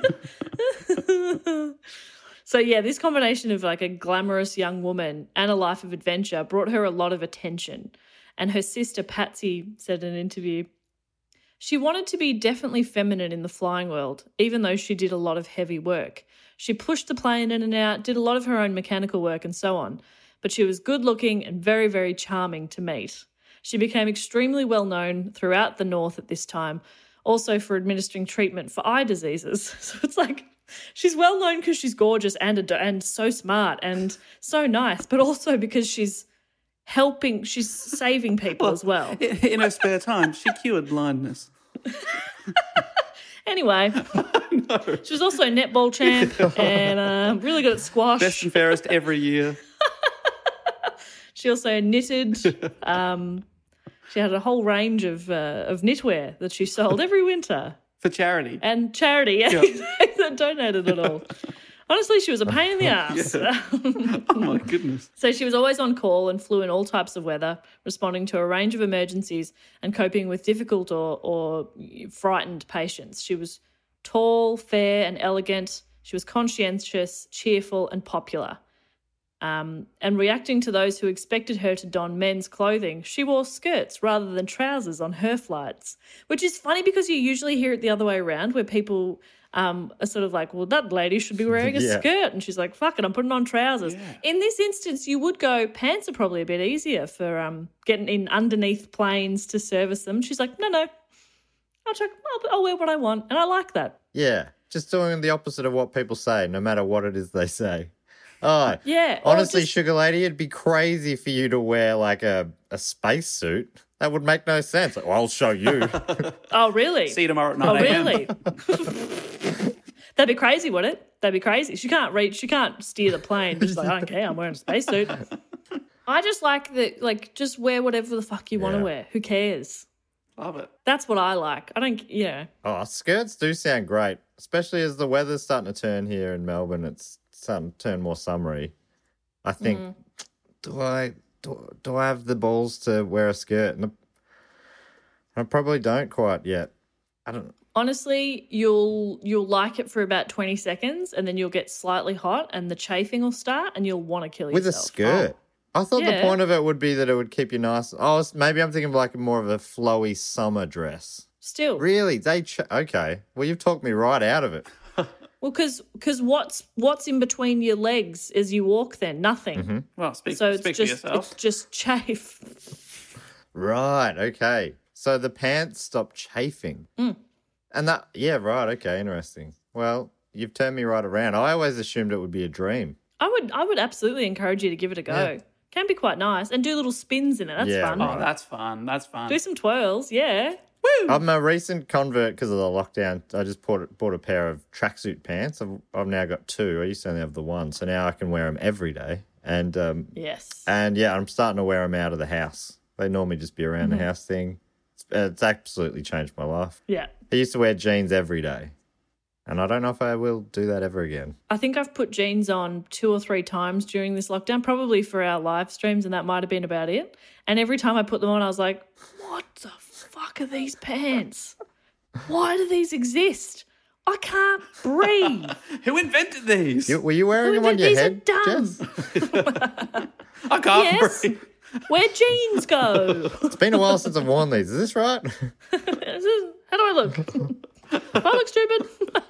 So, yeah, this combination of like a glamorous young woman and a life of adventure brought her a lot of attention. And her sister Patsy said in an interview, she wanted to be definitely feminine in the flying world, even though she did a lot of heavy work. She pushed the plane in and out, did a lot of her own mechanical work and so on. But she was good looking and very, very charming to meet. She became extremely well known throughout the North at this time, also for administering treatment for eye diseases. So it's like she's well known because she's gorgeous and a, and so smart and so nice, but also because she's helping, she's saving people as well. In in her spare time, she cured blindness. Anyway, she was also a netball champ and uh, really good at squash. Best and fairest every year. She also knitted. Um, she had a whole range of uh, of knitwear that she sold every winter. For charity. And charity, yeah, that donated it all. Honestly, she was a pain in the ass. Oh, my goodness. So she was always on call and flew in all types of weather, responding to a range of emergencies and coping with difficult or, or frightened patients. She was tall, fair and elegant. She was conscientious, cheerful and popular. Um, and reacting to those who expected her to don men's clothing, she wore skirts rather than trousers on her flights, which is funny because you usually hear it the other way around where people um, are sort of like, well, that lady should be wearing a Yeah. skirt. And she's like, fuck it, I'm putting on trousers. Yeah. In this instance, you would go, pants are probably a bit easier for um, getting in underneath planes to service them. She's like, no, no, I'll, check, I'll, I'll wear what I want. And I like that. Yeah, just doing the opposite of what people say, no matter what it is they say. Oh, Yeah. or honestly, just- Sugar Lady, it'd be crazy for you to wear like a, a space suit. That would make no sense. Like, well, I'll show you. Oh, really? See you tomorrow at Oh, nine a.m. really? That'd be crazy, wouldn't it? That'd be crazy. She can't reach, she can't steer the plane. She's like, I don't care, I'm wearing a spacesuit. I just like that, like, just wear whatever the fuck you want to Yeah. wear. Who cares? Love it. That's what I like. I don't, you know. Oh, skirts do sound great, especially as the weather's starting to turn here in Melbourne. It's starting to turn more summery. I think, Mm. do I do, do I have the balls to wear a skirt? And I probably don't quite yet. I don't. Honestly, you'll you'll like it for about twenty seconds and then you'll get slightly hot and the chafing will start and you'll want to kill With a yourself. skirt. I thought the Yeah. point of it would be that it would keep you nice. Oh, it's- maybe I'm thinking of like more of a flowy summer dress. Still. Really? They ch- okay. Well, you've talked me right out of it. Well, because what's, what's in between your legs as you walk then? Nothing. Mm-hmm. Well, speak, So it's speak for just, yourself. it's just chafe. Right. Okay. So the pants stop chafing. Mm. And that, yeah, right. Okay. Interesting. Well, you've turned me right around. I always assumed it would be a dream. I would I would absolutely encourage you to give it a go. Yeah. Can be quite nice. And do little spins in it. That's Yeah, fun. right. Oh, that's fun. That's fun. Do some twirls, yeah. I'm a recent convert because of the lockdown. I just bought, bought a pair of tracksuit pants. I've, I've now got two. I used to only have the one, so now I can wear them every day. And um, Yes. and yeah, I'm starting to wear them out of the house. They normally just be around Mm-hmm. the house thing. It's, it's absolutely changed my life. Yeah. I used to wear jeans every day, and I don't know if I will do that ever again. I think I've put jeans on two or three times during this lockdown, probably for our live streams, and that might have been about it. And every time I put them on, I was like, what the fuck are these pants? Why do these exist? I can't breathe. Who invented these? You, were you wearing Who them on your these are head, dumb. Jess? I can't Yes. breathe. Where'd jeans go? It's been a while since I've worn these. Is this right? This is- How do I look? Do I look stupid?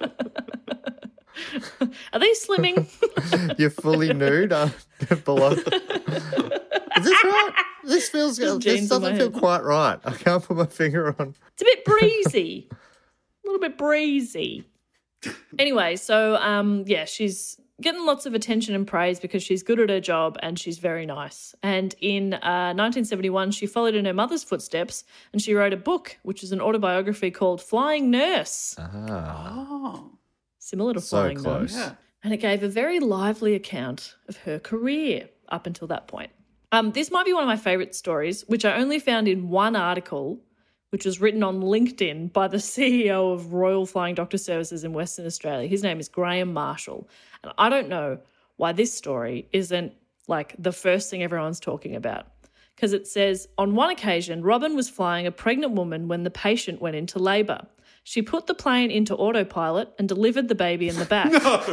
Are they slimming? You're fully nude uh, below. Is this right? This feels. This jeans on my doesn't feel head. quite right. I can't put my finger on. It's a bit breezy. A little bit breezy. Anyway, so um, yeah, she's getting lots of attention and praise because she's good at her job and she's very nice. And in uh, nineteen seventy-one, she followed in her mother's footsteps and she wrote a book, which is an autobiography called Flying Nurse, Oh, similar to So Flying close. Nurse. yeah. And it gave a very lively account of her career up until that point. Um, this might be one of my favourite stories, which I only found in one article, which was written on LinkedIn by the C E O of Royal Flying Doctor Services in Western Australia. His name is Graham Marshall. And I don't know why this story isn't like the first thing everyone's talking about. Because it says, on one occasion, Robin was flying a pregnant woman when the patient went into labour. She put the plane into autopilot and delivered the baby in the back.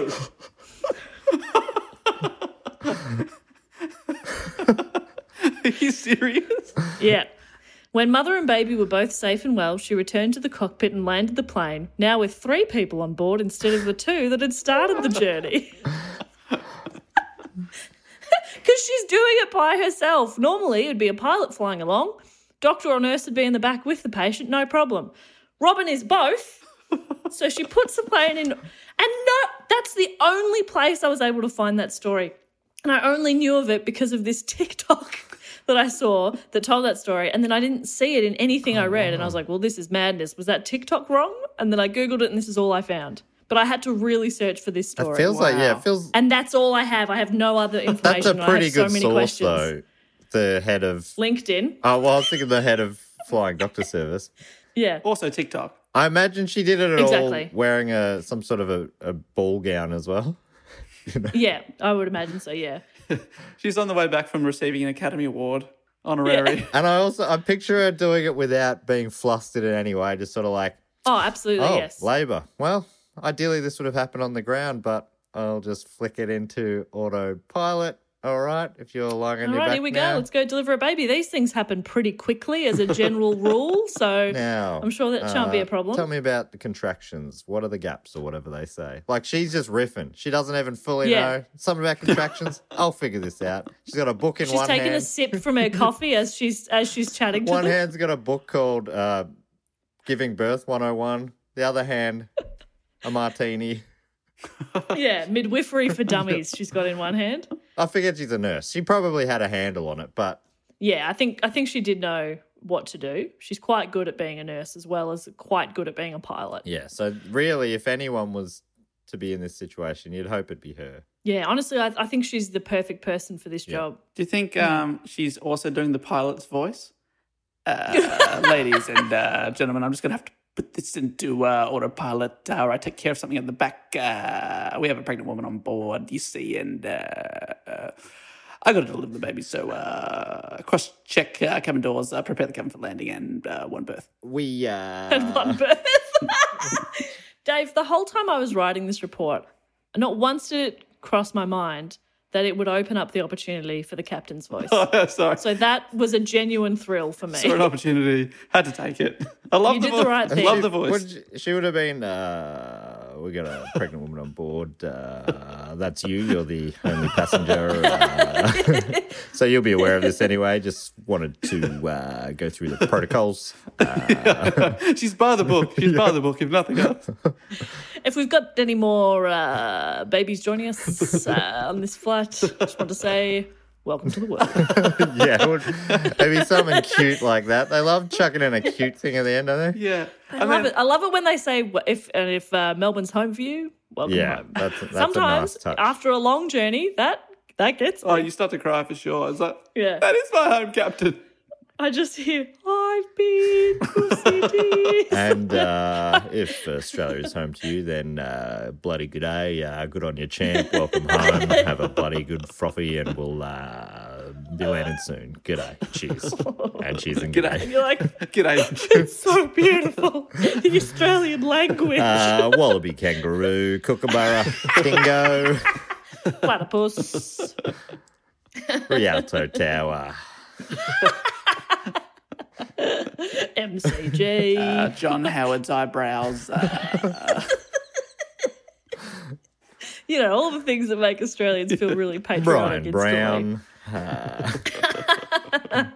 Are you serious? Yeah. When mother and baby were both safe and well, she returned to the cockpit and landed the plane, now with three people on board instead of the two that had started the journey. Because she's doing it by herself. Normally, it'd be a pilot flying along. Doctor or nurse would be in the back with the patient, no problem. Robin is both. So she puts the plane in. And no, that's the only place I was able to find that story. And I only knew of it because of this TikTok that I saw that told that story. And then I didn't see it in anything I read. And I was like, well, this is madness. Was that TikTok wrong? And then I Googled it and this is all I found. But I had to really search for this story. It feels like, yeah, it feels. And that's all I have. I have no other information. That's a pretty I have so good many source, questions. though. The head of. LinkedIn. Oh, well, I was thinking the head of Flying Doctor Service. Yeah. Also TikTok. I imagine she did it at Exactly. all wearing a some sort of a, a ball gown as well. Yeah, I would imagine so, yeah. She's on the way back from receiving an Academy Award honorary. And I also I picture her doing it without being flustered in any way, just sort of like, Oh, absolutely, oh, yes. labour. Well, ideally this would have happened on the ground, but I'll just flick it into autopilot. All right, if you're lying on All your right, back here we now. go. Let's go deliver a baby. These things happen pretty quickly as a general rule, so Now, I'm sure that shan't be uh, a problem. Tell me about the contractions. What are the gaps or whatever they say? Like, she's just riffing. She doesn't even fully Yeah. know something about contractions. I'll figure this out. She's got a book in She's one taking hand. a sip from her coffee as she's as she's chatting to One them. hand's got a book called uh, Giving Birth one oh one. The other hand, a martini. Yeah, midwifery for dummies she's got in one hand. I figured she's a nurse. She probably had a handle on it, but Yeah, I think I think she did know what to do. She's quite good at being a nurse as well as quite good at being a pilot. yeah. So really, if anyone was to be in this situation, you'd hope it'd be her. Yeah, honestly, I, I think she's the perfect person for this job. Do you think um, she's also doing the pilot's voice? Uh, ladies and uh, gentlemen, I'm just going to have to put this into uh, autopilot uh, or I take care of something at the back. Uh, we have a pregnant woman on board, you see, and uh, uh, I got to deliver the baby. So uh, cross-check uh, cabin doors, uh, prepare the cabin for landing, and uh, one birth. We, uh... And one birth. Dave, the whole time I was writing this report, not once did it cross my mind that it would open up the opportunity for the captain's voice. Oh, sorry. So that was a genuine thrill for me. Saw an opportunity. Had to take it. I love You the did voice. the right thing. Love the voice. Would you- she would have been, uh, we got a pregnant woman on board. Uh, that's you. You're the only passenger. Uh, so you'll be aware of this anyway. Just wanted to uh, go through the protocols. Uh, She's by the book. She's by the book, if nothing else. If we've got any more uh, babies joining us uh, on this flight, just want to say welcome to the world. Yeah, it would, it'd be something cute like that. They love chucking in a cute thing at the end, don't they? Yeah. I, love it. I love it when they say, if and if uh, Melbourne's home for you, welcome Yeah, home. that's, that's Sometimes, a nice touch. after a long journey, that that gets me. Oh, you start to cry for sure. It's like, Yeah. that is my home, Captain. I just hear, I've been to cities. And uh, if Australia is home to you, then uh, bloody good day. Uh, good on you, champ. Welcome home. Have a bloody good frothy, and we'll uh, be landing soon. Good day. Cheers. And cheers and good G'day. day. You're like, G'day. it's so beautiful. The Australian language. Uh, wallaby, kangaroo, kookaburra, dingo, Platypus. Rialto Tower. M C G. Uh, John Howard's eyebrows. Uh, You know, all the things that make Australians feel really patriotic. Brian instantly. Brown.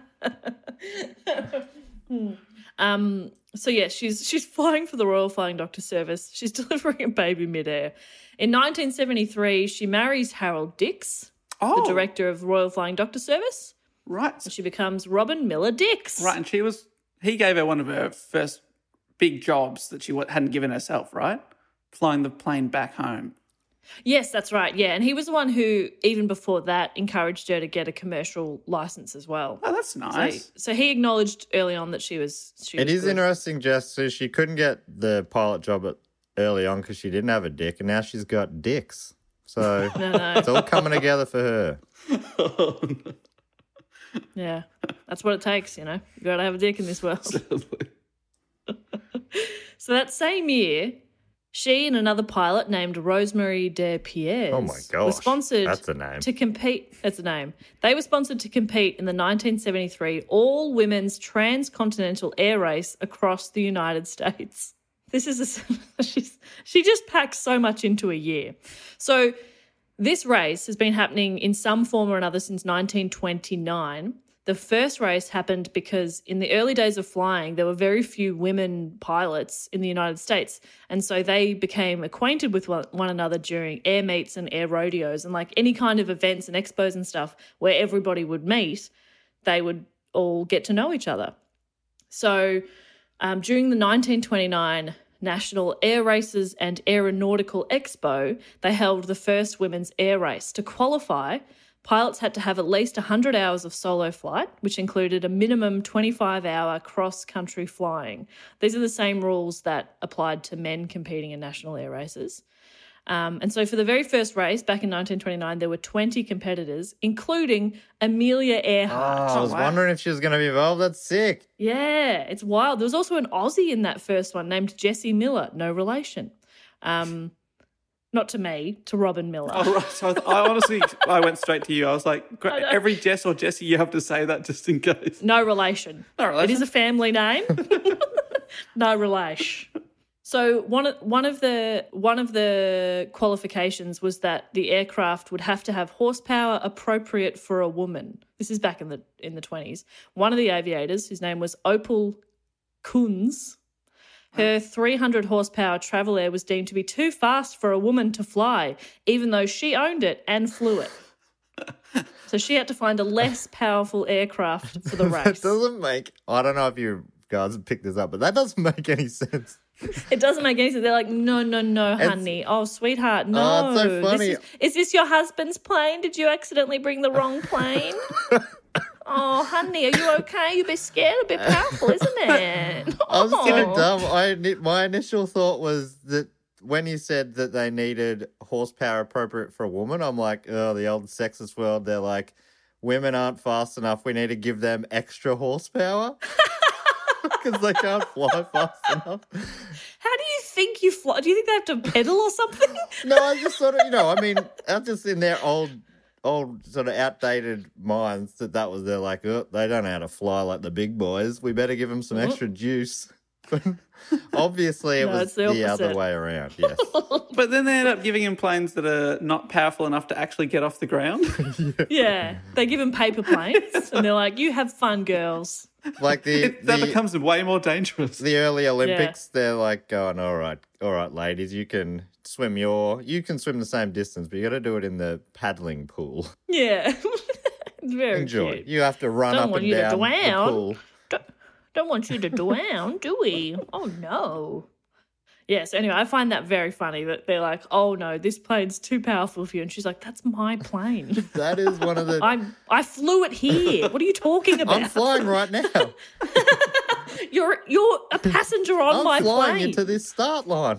Uh, Um, so yeah, she's she's flying for the Royal Flying Doctor Service. She's delivering a baby midair. In nineteen seventy-three, she marries Harold Dix, oh, the director of Royal Flying Doctor Service, right. and she becomes Robin Miller Dix. Right, and she was, he gave her one of her first big jobs that she wa- hadn't given herself, right? Flying the plane back home. Yes, that's right. Yeah, and he was the one who, even before that, encouraged her to get a commercial license as well. Oh, that's nice. So, so he acknowledged early on that she was. She It was is good. interesting, Jess. So she couldn't get the pilot job at, early on because she didn't have a dick, and now she's got dicks. So No, no. it's all coming together for her. Yeah, that's what it takes, you know. You got to have a dick in this world. So that same year, she and another pilot named Rosemary de Pierres Oh my were gosh, sponsored that's a name. to compete. That's a name. They were sponsored to compete in the nineteen seventy-three all-women's transcontinental air race across the United States. This is a, she's, she just packs so much into a year. So this race has been happening in some form or another since nineteen twenty-nine. The first race happened because in the early days of flying, there were very few women pilots in the United States. And so they became acquainted with one, one another during air meets and air rodeos and like any kind of events and expos and stuff where everybody would meet, they would all get to know each other. So um, during the nineteen twenty-nine National Air Races and Aeronautical Expo, they held the first women's air race. To qualify, pilots had to have at least one hundred hours of solo flight, which included a minimum twenty-five hour cross-country flying. These are the same rules that applied to men competing in national air races. Um, and so for the very first race, back in nineteen twenty-nine, there were twenty competitors, including Amelia Oh, Earhart. I was wondering if she was going to be involved. That's sick. Yeah, it's wild. There was also an Aussie in that first one named Jessie Miller, no relation. Um, not to me, to Robin Miller. Oh, right. So I, I honestly, I went straight to you. I was like, great. know. Every Jess or Jessie, you have to say that just in case. No relation. No relation. It is a family name. No relation. So one of one of the one of the qualifications was that the aircraft would have to have horsepower appropriate for a woman. This is back in the in the twenties. One of the aviators, whose name was Opal Kunz, her three hundred horsepower Travel Air was deemed to be too fast for a woman to fly, even though she owned it and flew it. So she had to find a less powerful aircraft for the That race. doesn't make. I don't know if you guys picked this up, but that doesn't make any sense. It doesn't make any sense. They're like, no, no, no, honey. Oh, sweetheart, no. Oh, it's so funny. This is, is this your husband's plane? Did you accidentally bring the wrong plane? Oh, honey, are you okay? You're a bit scared, a bit powerful, isn't it? I was so Oh. dumb. I my initial thought was that when you said that they needed horsepower appropriate for a woman, I'm like, oh, the old sexist world. They're like, women aren't fast enough. We need to give them extra horsepower because they can't fly fast enough. How do you think you fly? Do you think they have to pedal or something? No, I just sort of, you know, I mean, I'm just in their old, old sort of outdated minds that that was, they're like, oh, they don't know how to fly like the big boys. We better give them some extra juice. But obviously it No, was it's the the, other opposite. way around, yes. But then they end up giving him planes that are not powerful enough to actually get off the ground. Yeah. They give them paper planes and they're like, you have fun, girls. Like the, It, that the, becomes way more dangerous. the early Olympics, they're like going, all right, all right, ladies, you can swim your, you can swim the same distance, but you got to do it in the paddling pool. Yeah. It's very Enjoy. cute. You have to run Don't up want and you to down the drown. pool. Don't, don't want you to drown, do we? Oh, no. Yeah, so anyway, I find that very funny that they're like, oh, no, this plane's too powerful for you. And she's like, that's my plane. That is one of the... I I flew it here. What are you talking about? I'm flying right now. You're you're a passenger on I'm my flying plane. into this start line.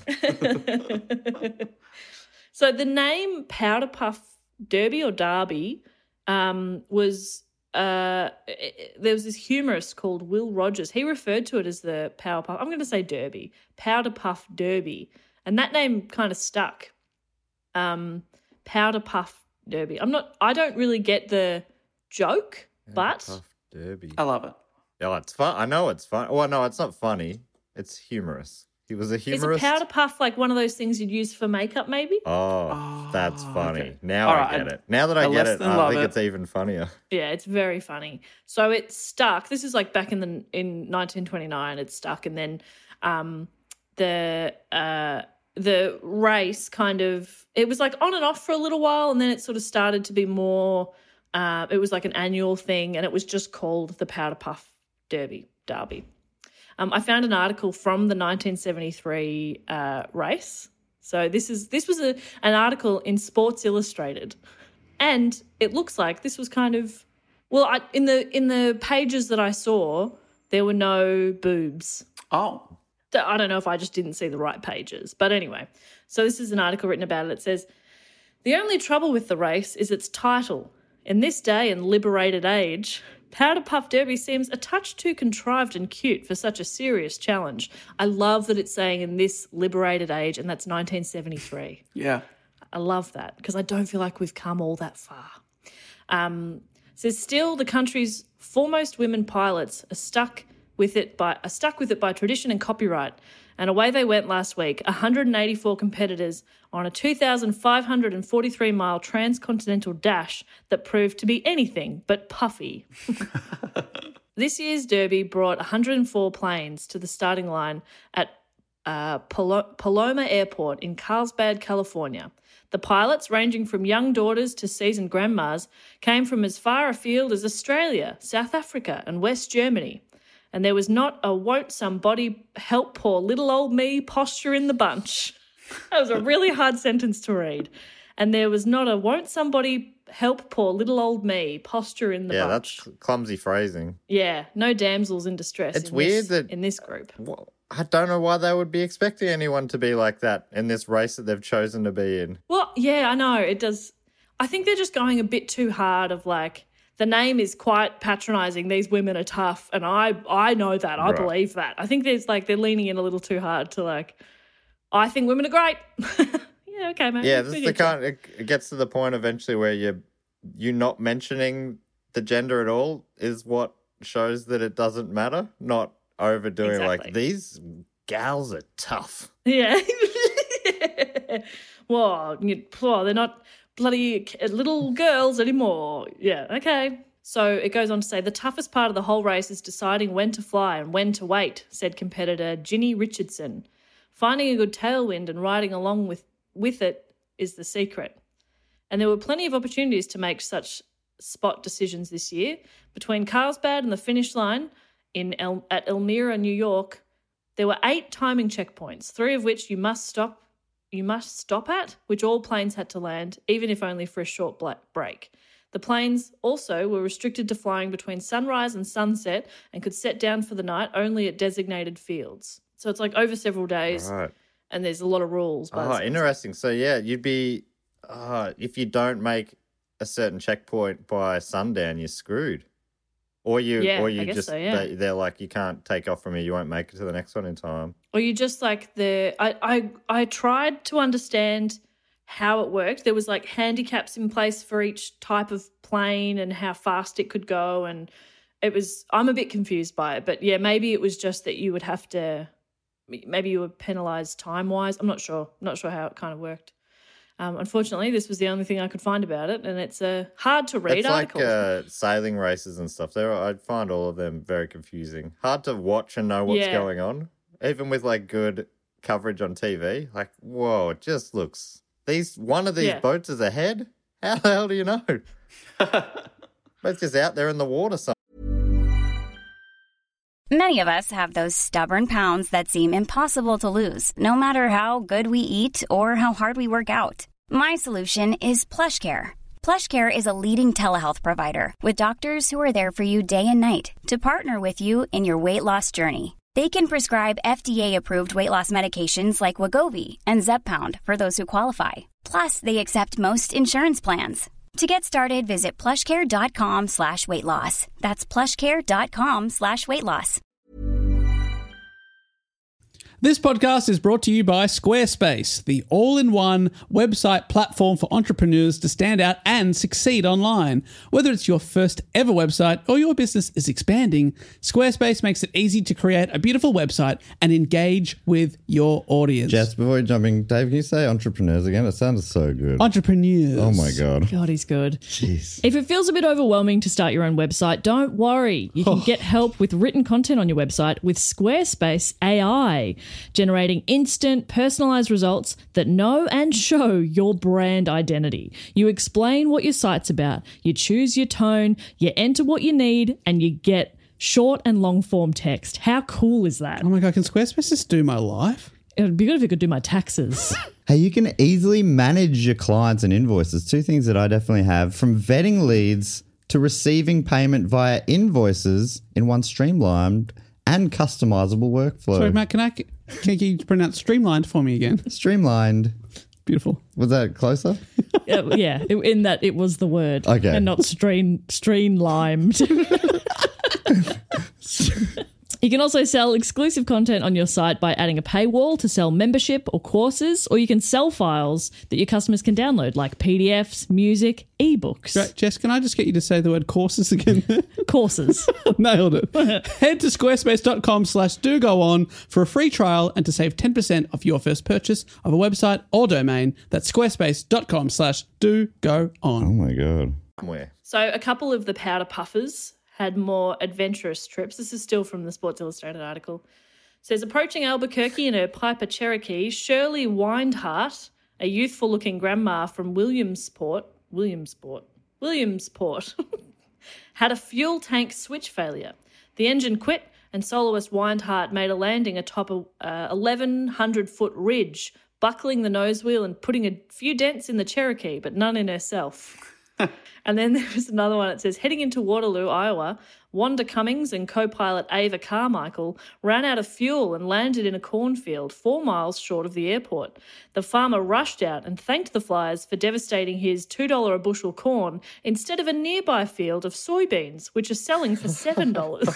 So the name Powder Puff Derby or Derby um, was uh, it, there was this humorist called Will Rogers. He referred to it as the Power Puff. I'm going to say Derby, Powder Puff Derby, and that name kind of stuck. Um, Powder Puff Derby. I'm not. I don't really get the joke, but Puff Derby. I love it. Yeah, it's fun. I know it's fun. Well, no, it's not funny. It's humorous. He was a is humorist. a powder puff like one of those things you'd use for makeup, maybe? Oh, that's funny. okay. Now All I right, get I- it. Now that I, I get less it, than I love think it. it's even funnier. Yeah, it's very funny. So it stuck. This is like back in the in nineteen twenty-nine. It stuck, and then um, the uh, the race kind of it was like on and off for a little while, and then it sort of started to be more. Uh, it was like an annual thing, and it was just called the Powder Puff Derby Derby. Um, I found an article from the nineteen seventy-three uh, race. So this is this was a an article in Sports Illustrated, and it looks like this was kind of well I, in the in the pages that I saw there were no boobs. Oh, I don't know if I just didn't see the right pages, but anyway. So this is an article written about it. It says the only trouble with the race is its title. In this day and liberated age, Powder Puff Derby seems a touch too contrived and cute for such a serious challenge. I love that it's saying in this liberated age, and that's nineteen seventy-three. yeah. I love that because I don't feel like we've come all that far. Um, it says still, the country's foremost women pilots are stuck with it by are stuck with it by tradition and copyright. And away they went last week, one hundred eighty-four competitors on a two thousand five hundred forty-three mile transcontinental dash that proved to be anything but puffy. This year's Derby brought one hundred four planes to the starting line at uh, Palo- Paloma Airport in Carlsbad, California. The pilots, ranging from young daughters to seasoned grandmas, came from as far afield as Australia, South Africa, and West Germany. And there was not a won't somebody help poor little old me posture in the bunch. That was a really hard sentence to read. And there was not a won't somebody help poor little old me posture in the Yeah, bunch. that's clumsy phrasing. Yeah, no damsels in distress. It's in weird this, that- in this group. Well, I don't know why they would be expecting anyone to be like that in this race that they've chosen to be in. Well, yeah, I know it does. I think they're just going a bit too hard. Of like the name is quite patronising. These women are tough, and I I know that. I Right. believe that. I think there's like they're leaning in a little too hard to like. I think women are great. Yeah, okay, mate. Yeah, We this is get the you. kind. It, it gets to the point eventually where you you not mentioning the gender at all is what shows that it doesn't matter. Not overdoing Exactly. like these gals are tough. Yeah. Well, you- well, they're not bloody k- little girls anymore. Yeah, okay. So it goes on to say the toughest part of the whole race is deciding when to fly and when to wait, said competitor Ginny Richardson. Finding a good tailwind and riding along with, with it is the secret. And there were plenty of opportunities to make such spot decisions this year. Between Carlsbad and the finish line in El- at Elmira, New York, there were eight timing checkpoints, three of which you must stop you must stop at, which all planes had to land, even if only for a short bla- break. The planes also were restricted to flying between sunrise and sunset and could set down for the night only at designated fields. So it's like over several days, Right. and there's a lot of rules. by the Oh, sounds of it. interesting. So yeah, you'd be uh, if you don't make a certain checkpoint by sundown, you're screwed. Or you, Yeah, or I you guess just so, yeah. they, they're like you can't take off from here. You won't make it to the next one in time. Or you just like the I, I I tried to understand how it worked. There was like handicaps in place for each type of plane and how fast it could go, and it was I'm a bit confused by it. But yeah, maybe it was just that you would have to maybe you were penalised time wise. I'm not sure. I'm not sure how it kind of worked. Um, unfortunately, this was the only thing I could find about it, and it's a hard to read It's article. like uh, sailing races and stuff. There, I'd find all of them very confusing. Hard to watch and know what's Yeah. going on, even with like good coverage on T V. Like, whoa, it just looks. These one of these Yeah. boats is ahead. How the hell do you know? It's just out there in the water somewhere. Many of us have those stubborn pounds that seem impossible to lose, no matter how good we eat or how hard we work out. My solution is PlushCare. PlushCare is a leading telehealth provider with doctors who are there for you day and night to partner with you in your weight loss journey. They can prescribe F D A-approved weight loss medications like Wegovy and Zepbound for those who qualify. Plus, they accept most insurance plans. To get started, visit plushcare.com slash weight loss. That's plushcare.com slash weight loss. This podcast is brought to you by Squarespace, the all-in-one website platform for entrepreneurs to stand out and succeed online. Whether it's your first ever website or your business is expanding, Squarespace makes it easy to create a beautiful website and engage with your audience. Jess, before you jump in, Dave, can you say entrepreneurs again? It sounded so good. Entrepreneurs. Oh my God. God, he's good. Jeez. If it feels a bit overwhelming to start your own website, don't worry. You can Oh. get help with written content on your website with Squarespace A I, generating instant, personalized results that know and show your brand identity. You explain what your site's about, you choose your tone, you enter what you need, and you get short and long form text. How cool is that? Oh my God, can Squarespace just do my life? It would be good if it could do my taxes. Hey, you can easily manage your clients and invoices. Two things that I definitely have, from vetting leads to receiving payment via invoices in one streamlined and customizable workflow. Sorry, Matt, can I can you pronounce streamlined for me again? Streamlined. Beautiful. Was that closer? Yeah, yeah, in that it was the word. Okay. And not stream, stream-limed. You can also sell exclusive content on your site by adding a paywall to sell membership or courses, or you can sell files that your customers can download, like P D Fs, music, ebooks. Right, Jess, can I just get you to say the word courses again? Courses. Nailed it. Head to squarespace.com slash do go on for a free trial and to save ten percent off your first purchase of a website or domain. That's squarespace.com slash do go on. Oh my God. Somewhere. So a couple of the powder puffers had more adventurous trips. This is still from the Sports Illustrated article. It says, approaching Albuquerque in her Piper Cherokee, Shirley Windhart, a youthful-looking grandma from Williamsport, Williamsport, Williamsport, had a fuel tank switch failure. The engine quit, and soloist Windhart made a landing atop a uh, eleven hundred foot ridge, buckling the nose wheel and putting a few dents in the Cherokee, but none in herself. And then there was another one. It says, heading into Waterloo, Iowa, Wanda Cummings and co-pilot Ava Carmichael ran out of fuel and landed in a cornfield four miles short of the airport. The farmer rushed out and thanked the flyers for devastating his two dollars a bushel corn instead of a nearby field of soybeans, which are selling for seven dollars.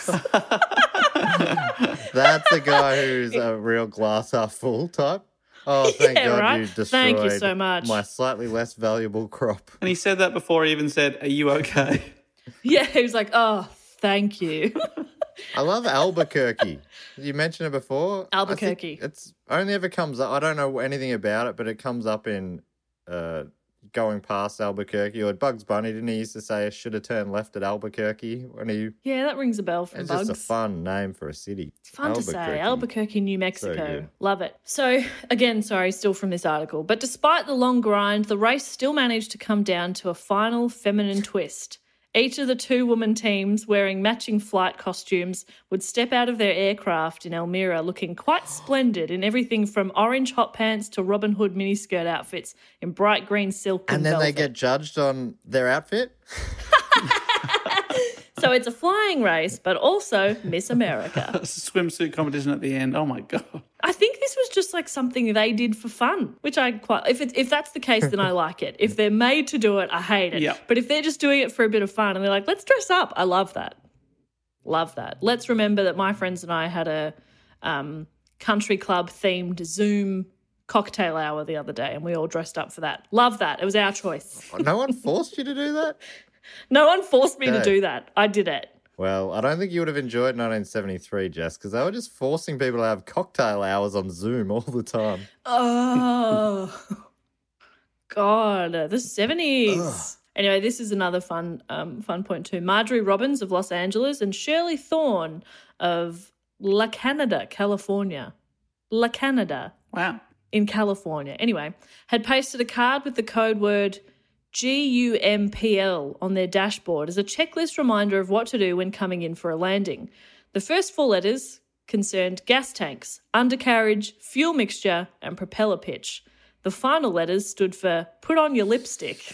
That's a guy who's a real glass half full type. Oh, thank Yeah, God right? you destroyed Thank you so much. my slightly less valuable crop. And he said that before he even said, are you okay? Yeah, he was like, oh, thank you. I love Albuquerque. You mentioned it before. I think Albuquerque. It's only ever comes up. I don't know anything about it, but it comes up in uh, going past Albuquerque. Or Bugs Bunny, didn't he used to say, I should have turned left at Albuquerque? When he, Yeah, that rings a bell from it's Bugs. just a fun name for a city. It's fun to say. Albuquerque, New Mexico. good. Love it. So, again, sorry, still from this article. But despite the long grind, the race still managed to come down to a final feminine twist. Each of the two woman teams wearing matching flight costumes would step out of their aircraft in Elmira looking quite splendid in everything from orange hot pants to Robin Hood miniskirt outfits in bright green silk and, And then they velvet. get judged on their outfit? So it's a flying race, but also Miss America. Swimsuit competition at the end. Oh my God. I think this was just like something they did for fun, which I quite, if it, if that's the case, then I like it. If they're made to do it, I hate it. Yeah. But if they're just doing it for a bit of fun and they're like, let's dress up, I love that. Love that. Let's remember that my friends and I had a um, country club themed Zoom cocktail hour the other day and we all dressed up for that. Love that. It was our choice. No one forced you to do that? No one forced me to Okay. do that. I did it. Well, I don't think you would have enjoyed nineteen seventy-three, Jess, because they were just forcing people to have cocktail hours on Zoom all the time. Oh, God, the seventies. Anyway, this is another fun um, fun point too. Marjorie Robbins of Los Angeles and Shirley Thorne of La Canada, California. La Canada Wow. in California. Anyway, had pasted a card with the code word G U M P L on their dashboard as a checklist reminder of what to do when coming in for a landing. The first four letters concerned gas tanks, undercarriage, fuel mixture, and propeller pitch. The final letters stood for put on your lipstick.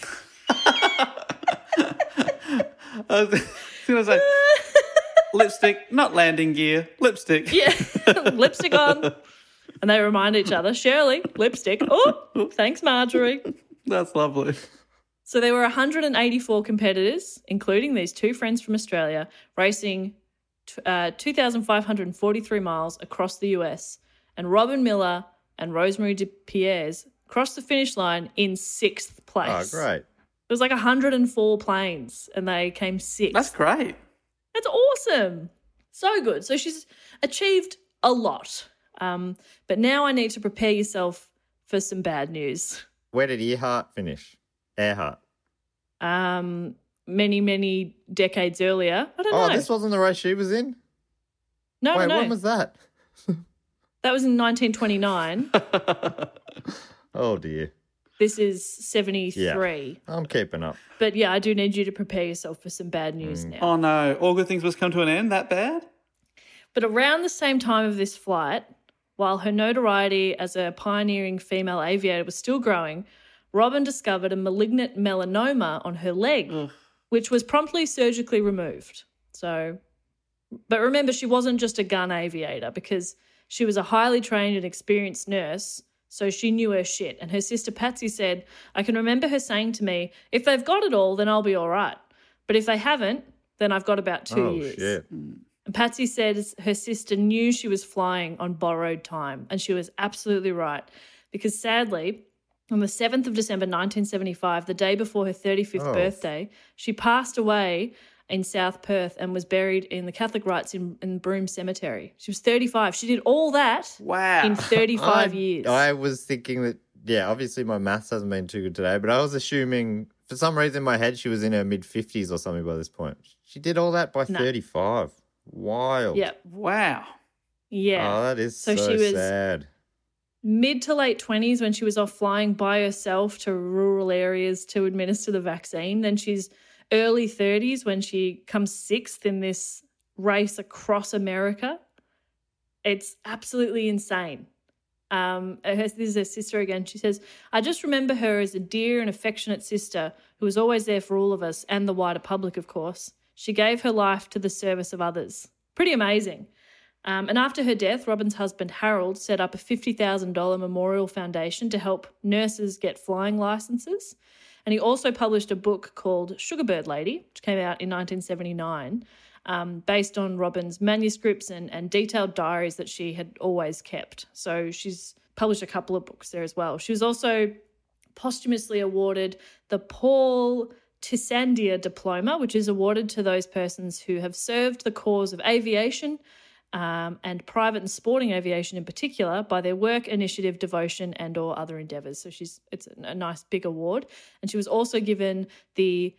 I was going to say lipstick, not landing gear, lipstick. Yeah, lipstick on. And they remind each other, Shirley, lipstick. Oh, thanks, Marjorie. That's lovely. So there were one hundred eighty-four competitors, including these two friends from Australia, racing uh, two thousand five hundred forty-three miles across the U S. And Robin Miller and Rosemary DePierre crossed the finish line in sixth place. Oh, great. It was like one hundred four planes and they came sixth. That's great. That's awesome. So good. So she's achieved a lot. Um, but now I need to prepare yourself for some bad news. Where did Earhart finish? Earhart. Um, many, many decades earlier. I don't oh, know. this wasn't the race she was in? No, Wait, no, no. when was that? That was in nineteen twenty-nine. Oh, dear. This is seventy-three. Yeah, I'm keeping up. But, yeah, I do need you to prepare yourself for some bad news Mm. now. Oh, no. All good things must come to an end? That bad? But around the same time of this flight, while her notoriety as a pioneering female aviator was still growing, Robin discovered a malignant melanoma on her leg, Ugh. which was promptly surgically removed. So, but remember, she wasn't just a gun aviator because she was a highly trained and experienced nurse, so she knew her shit. And her sister Patsy said, I can remember her saying to me, if they've got it all, then I'll be all right. But if they haven't, then I've got about two oh, years. Shit. And Patsy says her sister knew she was flying on borrowed time, and she was absolutely right because sadly, on the seventh of December nineteen seventy-five, the day before her thirty-fifth Oh. birthday, she passed away in South Perth and was buried in the Catholic rites in, in Broome Cemetery. She was thirty-five. She did all that Wow. in thirty-five I, years. I was thinking that, yeah, obviously my maths hasn't been too good today, but I was assuming for some reason in my head she was in her mid-fifties or something by this point. She did all that by No. thirty-five. Wild. Yeah. Wow. Yeah. Oh, that is so, So she was- sad. Mid to late twenties when she was off flying by herself to rural areas to administer the vaccine. Then she's early thirties when she comes sixth in this race across America. It's absolutely insane. Um, her- this is her sister again. She says, I just remember her as a dear and affectionate sister who was always there for all of us and the wider public, of course. She gave her life to the service of others. Pretty amazing. Um, and after her death, Robin's husband, Harold, set up a fifty thousand dollars memorial foundation to help nurses get flying licenses. And he also published a book called Sugarbird Lady, which came out in nineteen seventy-nine, um, based on Robin's manuscripts and, and detailed diaries that she had always kept. So she's published a couple of books there as well. She was also posthumously awarded the Paul Tissandier Diploma, which is awarded to those persons who have served the cause of aviation um, and private and sporting aviation in particular by their work, initiative, devotion, and or other endeavours. So she's it's a nice big award. And she was also given the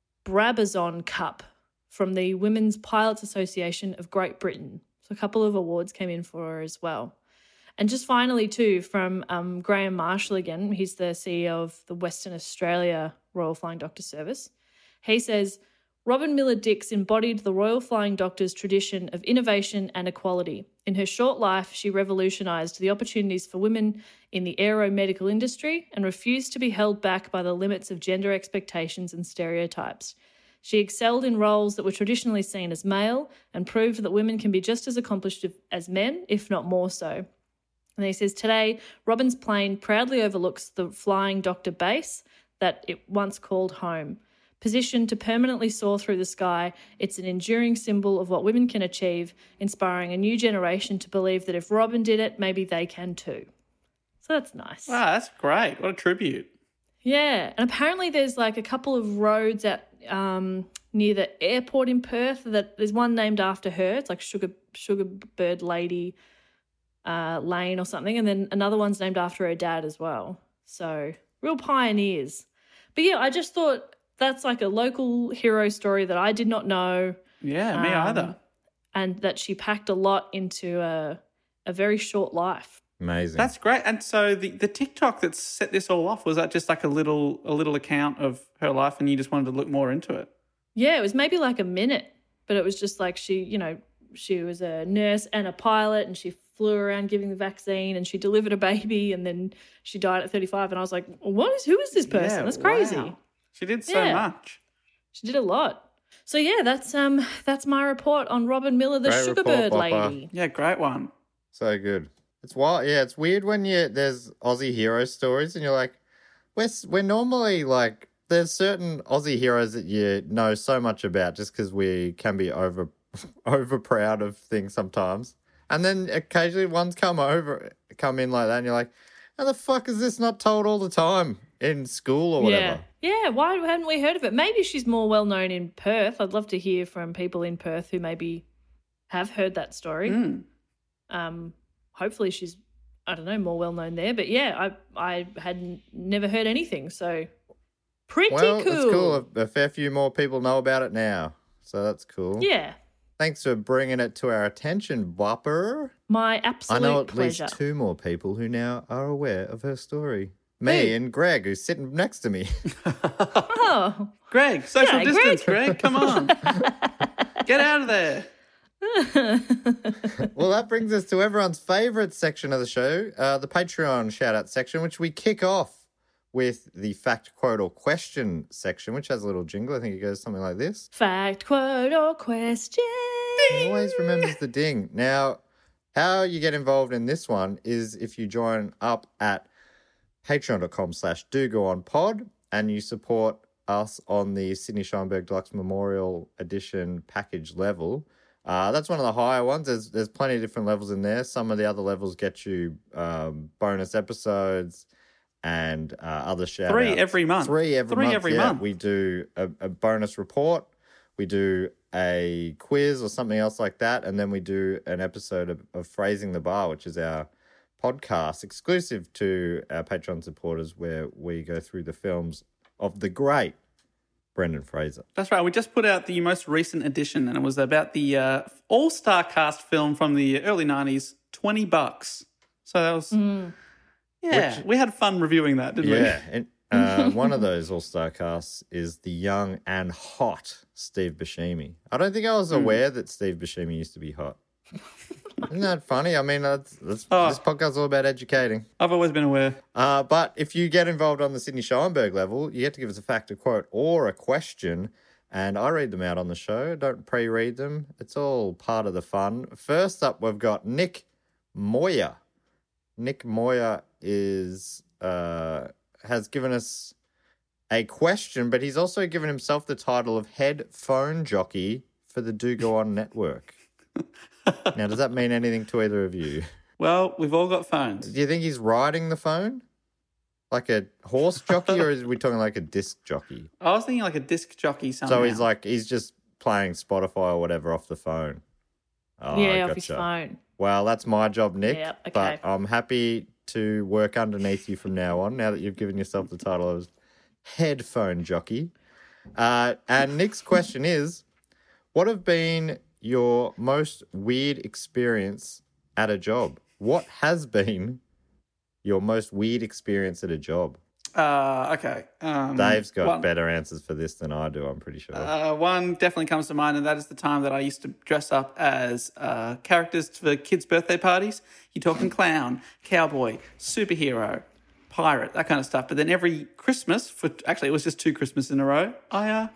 Brabazon Cup from the Women's Pilots Association of Great Britain. So a couple of awards came in for her as well. And just finally, too, from um, Graham Marshall again, he's the C E O of the Western Australia Royal Flying Doctor Service. He says, Robin Miller Dix embodied the Royal Flying Doctor's tradition of innovation and equality. In her short life, she revolutionised the opportunities for women in the aeromedical industry and refused to be held back by the limits of gender expectations and stereotypes. She excelled in roles that were traditionally seen as male and proved that women can be just as accomplished as men, if not more so. And he says, today, Robin's plane proudly overlooks the Flying Doctor base that it once called home. Positioned to permanently soar through the sky, it's an enduring symbol of what women can achieve, inspiring a new generation to believe that if Robin did it, maybe they can too. So that's nice. Wow, that's great. What a tribute. Yeah, and apparently there's like a couple of roads at um, near the airport in Perth that there's one named after her. It's like Sugar Sugarbird Lady uh, Lane or something, and then another one's named after her dad as well. So real pioneers. But yeah, I just thought that's like a local hero story that I did not know. Yeah, me um, either. And that she packed a lot into a a very short life. Amazing. That's great. And so the, the TikTok that set this all off, was that just like a little a little account of her life and you just wanted to look more into it? Yeah, it was maybe like a minute, but it was just like she, you know, she was a nurse and a pilot and she flew around giving the vaccine and she delivered a baby and then she died at thirty-five. And I was like, what is, who is this person? Yeah, That's crazy. wow. She did so Yeah. much. She did a lot. So yeah, that's um that's my report on Robin Miller, the Great sugar report, bird Popper. lady. Yeah, great one. So good. It's wild. Yeah, it's weird when you there's Aussie hero stories and you're like, we're s- we're normally like there's certain Aussie heroes that you know so much about just because we can be over over proud of things sometimes, and then occasionally ones come over come in like that, and you're like, how the fuck is this not told all the time in school or whatever? Yeah. Yeah, why hadn't we heard of it? Maybe she's more well known in Perth. I'd love to hear from people in Perth who maybe have heard that story. Mm. Um, hopefully she's, I don't know, more well known there. But yeah, I I had n- never heard anything. So pretty Well, cool. that's cool. A, a fair few more people know about it now, so that's cool. Yeah, Thanks for bringing it to our attention, Bopper. my I absolute know at pleasure. least two more people who now are aware of her story. Me Who? and Greg, who's sitting next to me. Oh, Greg, social G'day, distance, Greg. Come on. Get out of there. Well, that brings us to everyone's favourite section of the show, uh, the Patreon shout-out section, which we kick off with the fact, quote, or question section, which has a little jingle. I think it goes something like this. fact, quote, or question. He always remembers the ding. Now, how you get involved in this one is if you join up at patreon.com slash do go on pod and you support us on the Sydney Scheinberg Deluxe Memorial Edition package level. Uh, that's one of the higher ones. There's there's plenty of different levels in there. Some of the other levels get you um, bonus episodes and uh, other shout Three outs. every month. Three every Three month. every yeah. month. We do a, a bonus report. We do a quiz or something else like that. And then we do an episode of, of Phrasing the Bar, which is our podcast exclusive to our Patreon supporters, where we go through the films of the great Brendan Fraser. That's right. We just put out the most recent edition, and it was about the uh, all-star cast film from the early nineties, twenty bucks. So that was, yeah, Which- we had fun reviewing that, didn't Yeah. And, uh, one of those all-star casts is the young and hot Steve Buscemi. I don't think I was aware that Steve Buscemi used to be hot. Isn't that funny? I mean, that's, that's, Oh. this podcast is all about educating. we? I've always been aware. Uh, but if you get involved on the Sydney Scheinberg level, you get to give us a fact, a quote, or a question, and I read them out on the show. Don't pre-read them. It's all part of the fun. First up, we've got Nick Moyer. Nick Moyer is uh, has given us a question, but he's also given himself the title of head phone jockey for the Do Go On network. Now, does that mean anything to either of you? Well, we've all got phones. Do you think he's riding the phone? Like a horse jockey, or is we talking like a disc jockey? I was thinking like a disc jockey somehow. So he's like, he's just playing Spotify or whatever off the phone. Oh, yeah, off his gotcha. phone. Well, that's my job, Nick. Yep, okay. But I'm happy to work underneath you from now on, now that you've given yourself the title of headphone jockey. Uh, and Nick's question is, what have been your most weird experience at a job? What has been your most weird experience at a job? Uh, okay. Um, Dave's got one, better answers for this than I do, I'm pretty sure. Uh, one definitely comes to mind, and that is the time that I used to dress up as uh, characters for kids' birthday parties. You're talking clown, cowboy, superhero, pirate, that kind of stuff. But then every Christmas, for actually it was just two Christmases in a row, I uh,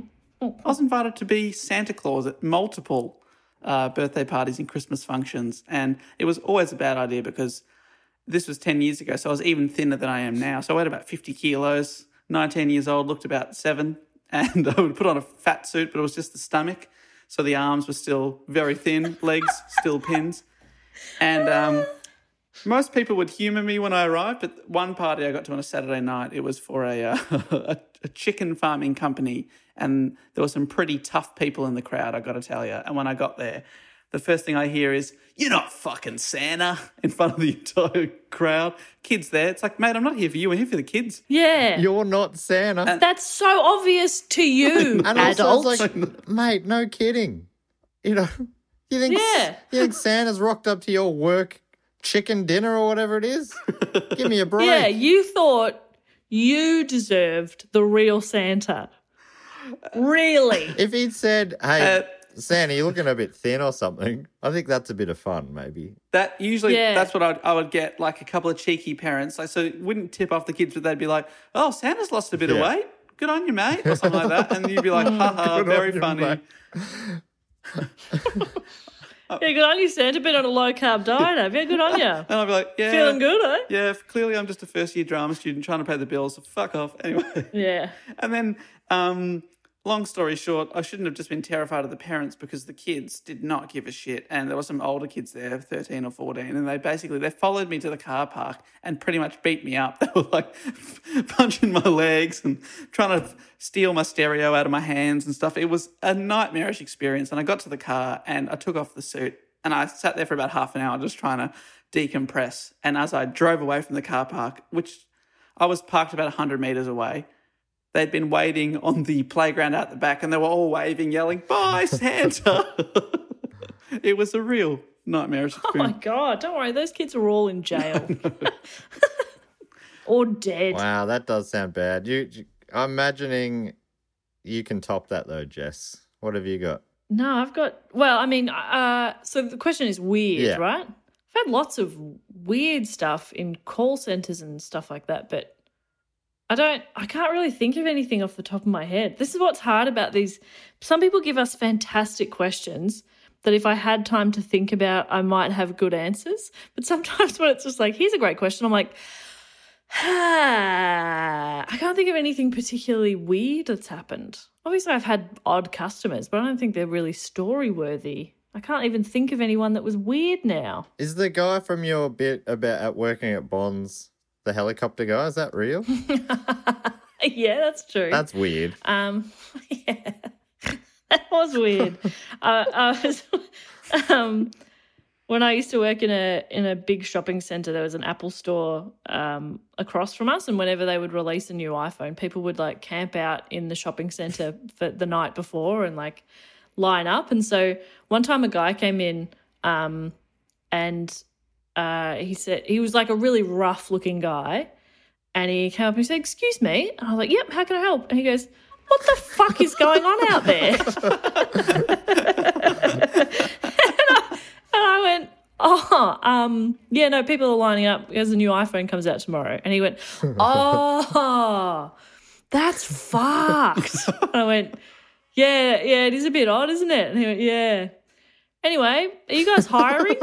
I was invited to be Santa Claus at multiple uh, birthday parties and Christmas functions, and it was always a bad idea because this was ten years ago, so I was even thinner than I am now. So I weighed about fifty kilos, nineteen years old, looked about seven, and I would put on a fat suit, but it was just the stomach. So the arms were still very thin, legs still pins. And um, most people would humour me when I arrived, but one party I got to on a Saturday night, it was for a, uh, a, a chicken farming company, and there were some pretty tough people in the crowd, I got to tell you. And when I got there, the first thing I hear is, "You're not fucking Santa," in front of the entire crowd. Kids there. It's like, mate, I'm not here for you. I'm here for the kids. Yeah. You're not Santa. That's so obvious to you, And also, adult. it's like, mate, no kidding. You know, you think Yeah. you think Santa's rocked up to your work chicken dinner or whatever it is. Give me a break. Yeah, you thought you deserved the real Santa. Really? If he'd said, hey, Uh, Santa, you're looking a bit thin or something, I think that's a bit of fun, maybe. That usually, Yeah. that's what I'd, I would get, like a couple of cheeky parents. Like, so it wouldn't tip off the kids, but they'd be like, "Oh, Santa's lost a bit of Yeah. weight. Good on you, mate," or something like that. And you'd be like, "Haha, Good very on you, funny." mate. Yeah, good on you, Santa. Been on a low carb diet, have you? Good on you. And I'd be like, "Yeah, Feeling good, eh? Yeah, clearly I'm just a first year drama student trying to pay the bills. So fuck off." Anyway. Yeah. And then, um, long story short, I shouldn't have just been terrified of the parents because the kids did not give a shit. And there were some older kids there, thirteen or fourteen, and they basically, they followed me to the car park and pretty much beat me up. They were like punching my legs and trying to steal my stereo out of my hands and stuff. It was a nightmarish experience. And I got to the car and I took off the suit and I sat there for about half an hour just trying to decompress. And as I drove away from the car park, which I was parked about one hundred metres away, they'd been waiting on the playground out the back and they were all waving, yelling, "Bye, Santa." It was a real nightmarish Oh, my experience. God. Don't worry. Those kids are all in jail. Or dead. Wow, that does sound bad. You, you, I'm imagining you can top that though, Jess. What have you got? No, I've got, well, I mean, uh, so the question is weird, Yeah. right? I've had lots of weird stuff in call centers and stuff like that, but I don't, I can't really think of anything off the top of my head. This is what's hard about these. Some people give us fantastic questions that if I had time to think about, I might have good answers. But sometimes when it's just like, here's a great question, I'm like, ah, I can't think of anything particularly weird that's happened. Obviously, I've had odd customers, but I don't think they're really story-worthy. I can't even think of anyone that was weird now. Is the guy from your bit about at working at Bonds the helicopter guy? Is that real? Yeah, that's true. That's weird. Um, yeah, that was weird. uh, I was, um, when I used to work in a in a big shopping centre, there was an Apple store um, across from us, and whenever they would release a new iPhone, people would like camp out in the shopping centre for the night before and like line up. And so one time a guy came in um, and uh, he said he was like a really rough looking guy. And he came up and he said, "Excuse me." And I was like, "Yep, how can I help?" And he goes, "What the fuck is going on out there?" and, I, and I went, "Oh, um, yeah, no, people are lining up because the new iPhone comes out tomorrow." And he went, "Oh, that's fucked." And I went, "Yeah, yeah, it is a bit odd, isn't it?" And he went, "Yeah." Anyway, are you guys hiring?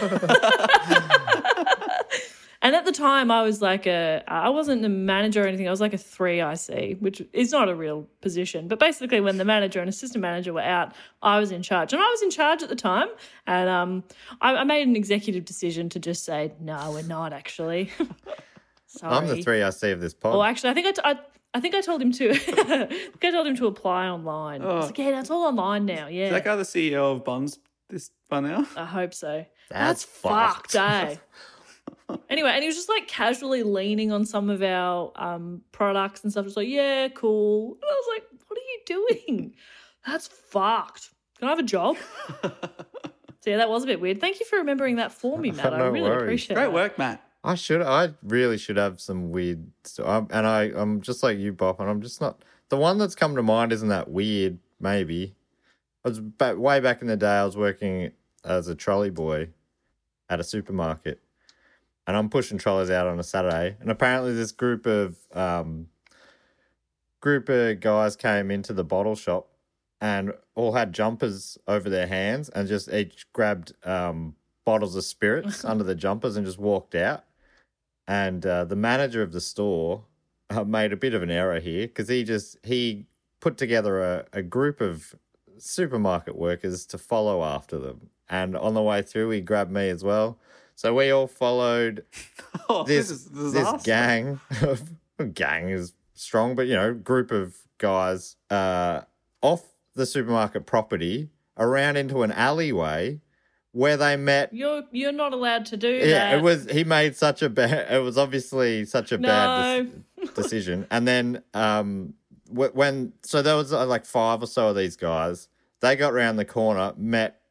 And at the time, I was like a, I wasn't a manager or anything. I was like a three I C, which is not a real position. But basically, when the manager and assistant manager were out, I was in charge. And I was in charge at the time. And um, I, I made an executive decision to just say, no, we're not actually. Sorry. I'm the three I C of this pod. Well, actually, I think I, t- I, I think I told him to. I think I told him to apply online. I was like, yeah, that's all online now. Yeah, Is that guy the C E O of Bonds this by now? I hope so. That's fucked, fucked. eh? Anyway, and he was just like casually leaning on some of our um, products and stuff. Just like, yeah, cool. And I was like, what are you doing? That's fucked. Can I have a job? So yeah, that was a bit weird. Thank you for remembering that for me, Matt. I No really worries. appreciate Great that. work, Matt. I should. I really should have some weird stuff. And I, I'm just like you, Bob, and I'm just not. The one that's come to mind isn't that weird, maybe. I was back, way back in the day, I was working as a trolley boy at a supermarket. And I'm pushing trolleys out on a Saturday. And apparently this group of um, group of guys came into the bottle shop and all had jumpers over their hands and just each grabbed um, bottles of spirits under the jumpers and just walked out. And uh, the manager of the store uh, made a bit of an error here because he just he put together a, a group of supermarket workers to follow after them. And on the way through, he grabbed me as well. So we all followed Oh, this this is this disaster. gang of gang is strong, but you know, group of guys uh, off the supermarket property around into an alleyway where they met. You're you're not allowed to do Yeah, that. it was. He made such a bad. It was obviously such a bad No. de- decision. And then um, wh- when so there was uh, like five or so of these guys. They got round the corner, met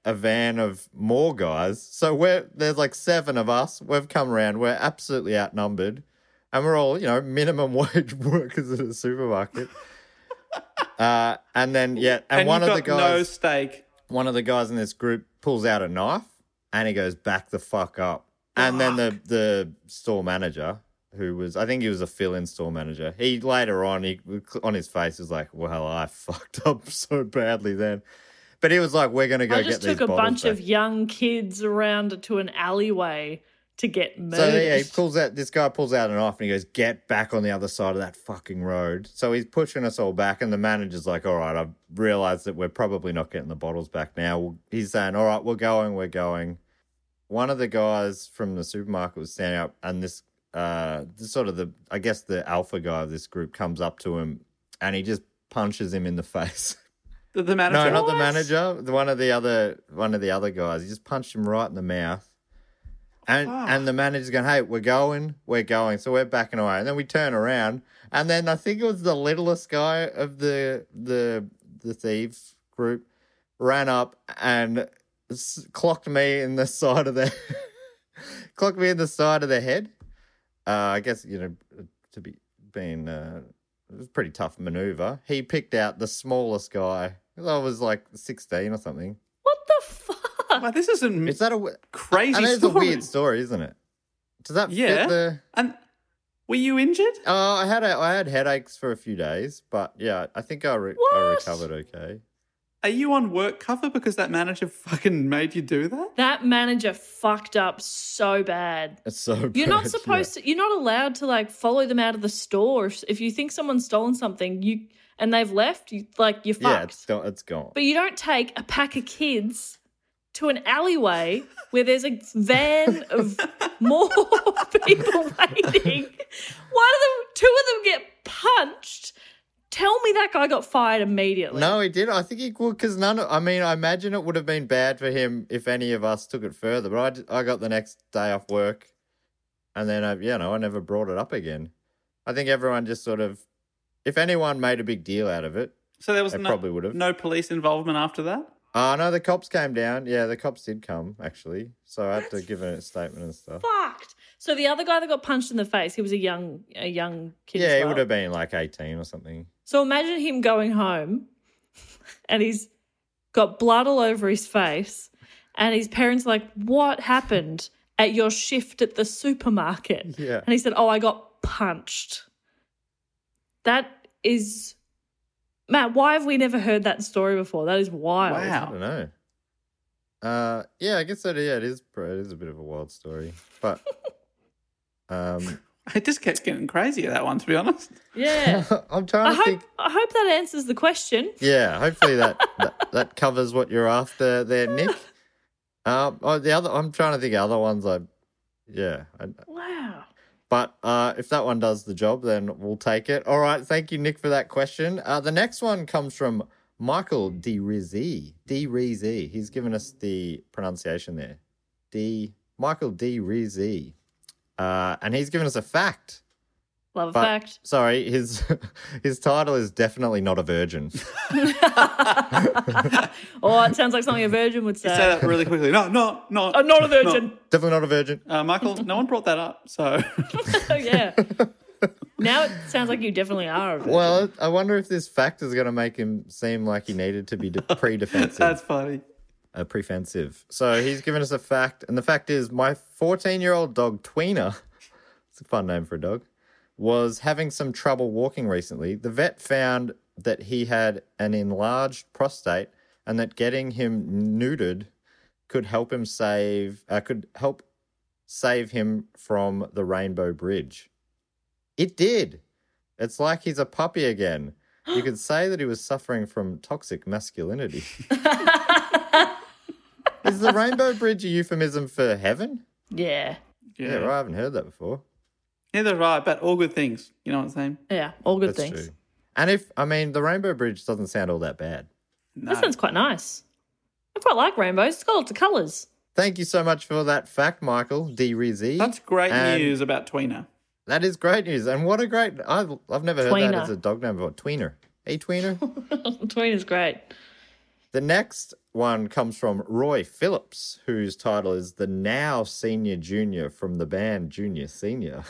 a van of more guys. So we're there's like seven of us. We've come around. We're absolutely outnumbered. And we're all, you know, minimum wage workers at a supermarket. uh, and then, yeah, and, And one you've of the got guys, no steak. one of the guys in this group pulls out a knife and he goes, back the fuck up. And then the, the store manager, who was, I think he was a fill-in store manager, he later on, he on his face was like, well, I fucked up so badly then. But he was like, we're going to go I get just these took a bottles bunch back. of young kids around to an alleyway to get So murdered. yeah, he pulls out, this guy pulls out a knife and he goes, get back on the other side of that fucking road. So he's pushing us all back and the manager's like, all right, I've realised that we're probably not getting the bottles back now. He's saying, all right, we're going, we're going. One of the guys from the supermarket was standing up and this, uh, this sort of the, I guess the alpha guy of this group comes up to him and he just punches him in the face. The, the manager? No, not the What? manager. The one of the other one of the other guys. He just punched him right in the mouth. And and the manager's going, hey, we're going, we're going. So we're backing away. And then we turn around. And then I think it was the littlest guy of the the the thieves group ran up and s- clocked me in the side of the clocked me in the side of the head. Uh, I guess, you know, to be being uh, it was a pretty tough maneuver. He picked out the smallest guy. I was like sixteen or something. What the fuck? Wow, this is a Is that a crazy and it's story. a weird story, isn't it? Does that Yeah. fit the? And were you injured? Oh, I had a, I had headaches for a few days, but yeah, I think I, re- I What? recovered okay. Are you on work cover because that manager fucking made you do that? That manager fucked up so bad. It's so. You're not bad, supposed to, you're not allowed to like follow them out of the store. If, if you think someone's stolen something, you and they've left, you like you're Yeah, yeah fucked. it's gone. It's gone. But you don't take a pack of kids to an alleyway where there's a van of more people waiting. One of them, two of them get punched. Tell me that guy got fired immediately. No, he did. I think he would because none. Of, I mean, I imagine it would have been bad for him if any of us took it further. But I, d- I got the next day off work, and then I, you know, I never brought it up again. I think everyone just sort of, if anyone made a big deal out of it, So there was they no, probably would have. no police involvement after that? Oh, no, the cops came down. Yeah, the cops did come, actually. So I had to give a statement and stuff. Fucked. So the other guy that got punched in the face, he was a young a young kid. Yeah, as he well. would have been like eighteen or something. So imagine him going home and he's got blood all over his face and his parents are like, what happened at your shift at the supermarket? Yeah. And he said, oh, I got punched. That is... Matt, why have we never heard that story before? That is wild. I Wow. don't know. Uh, yeah, I guess that, yeah, it is, it is a bit of a wild story. But, um, It just kept getting crazier, that one, to be honest. Yeah. I'm trying I to hope, think. I hope that answers the question. Yeah, hopefully that, that, that covers what you're after there, Nick. Um, oh, the other, I'm trying to think of other ones. I, yeah. I, Wow. But uh, if that one does the job, then we'll take it. All right. Thank you, Nick, for that question. Uh, the next one comes from Michael D. Rizzi. D. Rizzi. He's given us the pronunciation there. D. Michael D. Rizzi. Uh, and he's given us a fact. Love a But, fact. Sorry, his his title is definitely not a virgin. Oh, it sounds like something a virgin would Say say. that really quickly. No, no, no. I'm not a virgin. Definitely not a virgin. Uh, Michael, no one brought that up, so... Oh, yeah. Now it sounds like you definitely are a virgin. Well, I wonder if this fact is going to make him seem like he needed to be de- pre-defensive. That's funny. Uh, prefensive. So he's given us a fact, and the fact is my fourteen-year-old dog, Tweener, it's a fun name for a dog, was having some trouble walking recently. The vet found that he had an enlarged prostate and that getting him neutered could help him save, uh, could help save him from the Rainbow Bridge. It did. It's like he's a puppy again. You could say that he was suffering from toxic masculinity. Is the Rainbow Bridge a euphemism for heaven? Yeah. Yeah, right, I haven't heard that before. Neither have I, but all good things. You know what I'm saying? Yeah, all good That's things. true. And if, I mean, the Rainbow Bridge doesn't sound all that bad. No. That sounds quite nice. I quite like rainbows. It's got lots of colours. Thank you so much for that fact, Michael D. Rizzi. That's great And news about Tweener. That is great news. And what a great, I've, I've never heard Tweener. that as a dog name before. Tweener. Hey, Tweener. Tween is great. The next one comes from Roy Phillips, whose title is The Now Senior Junior from the band Junior Senior.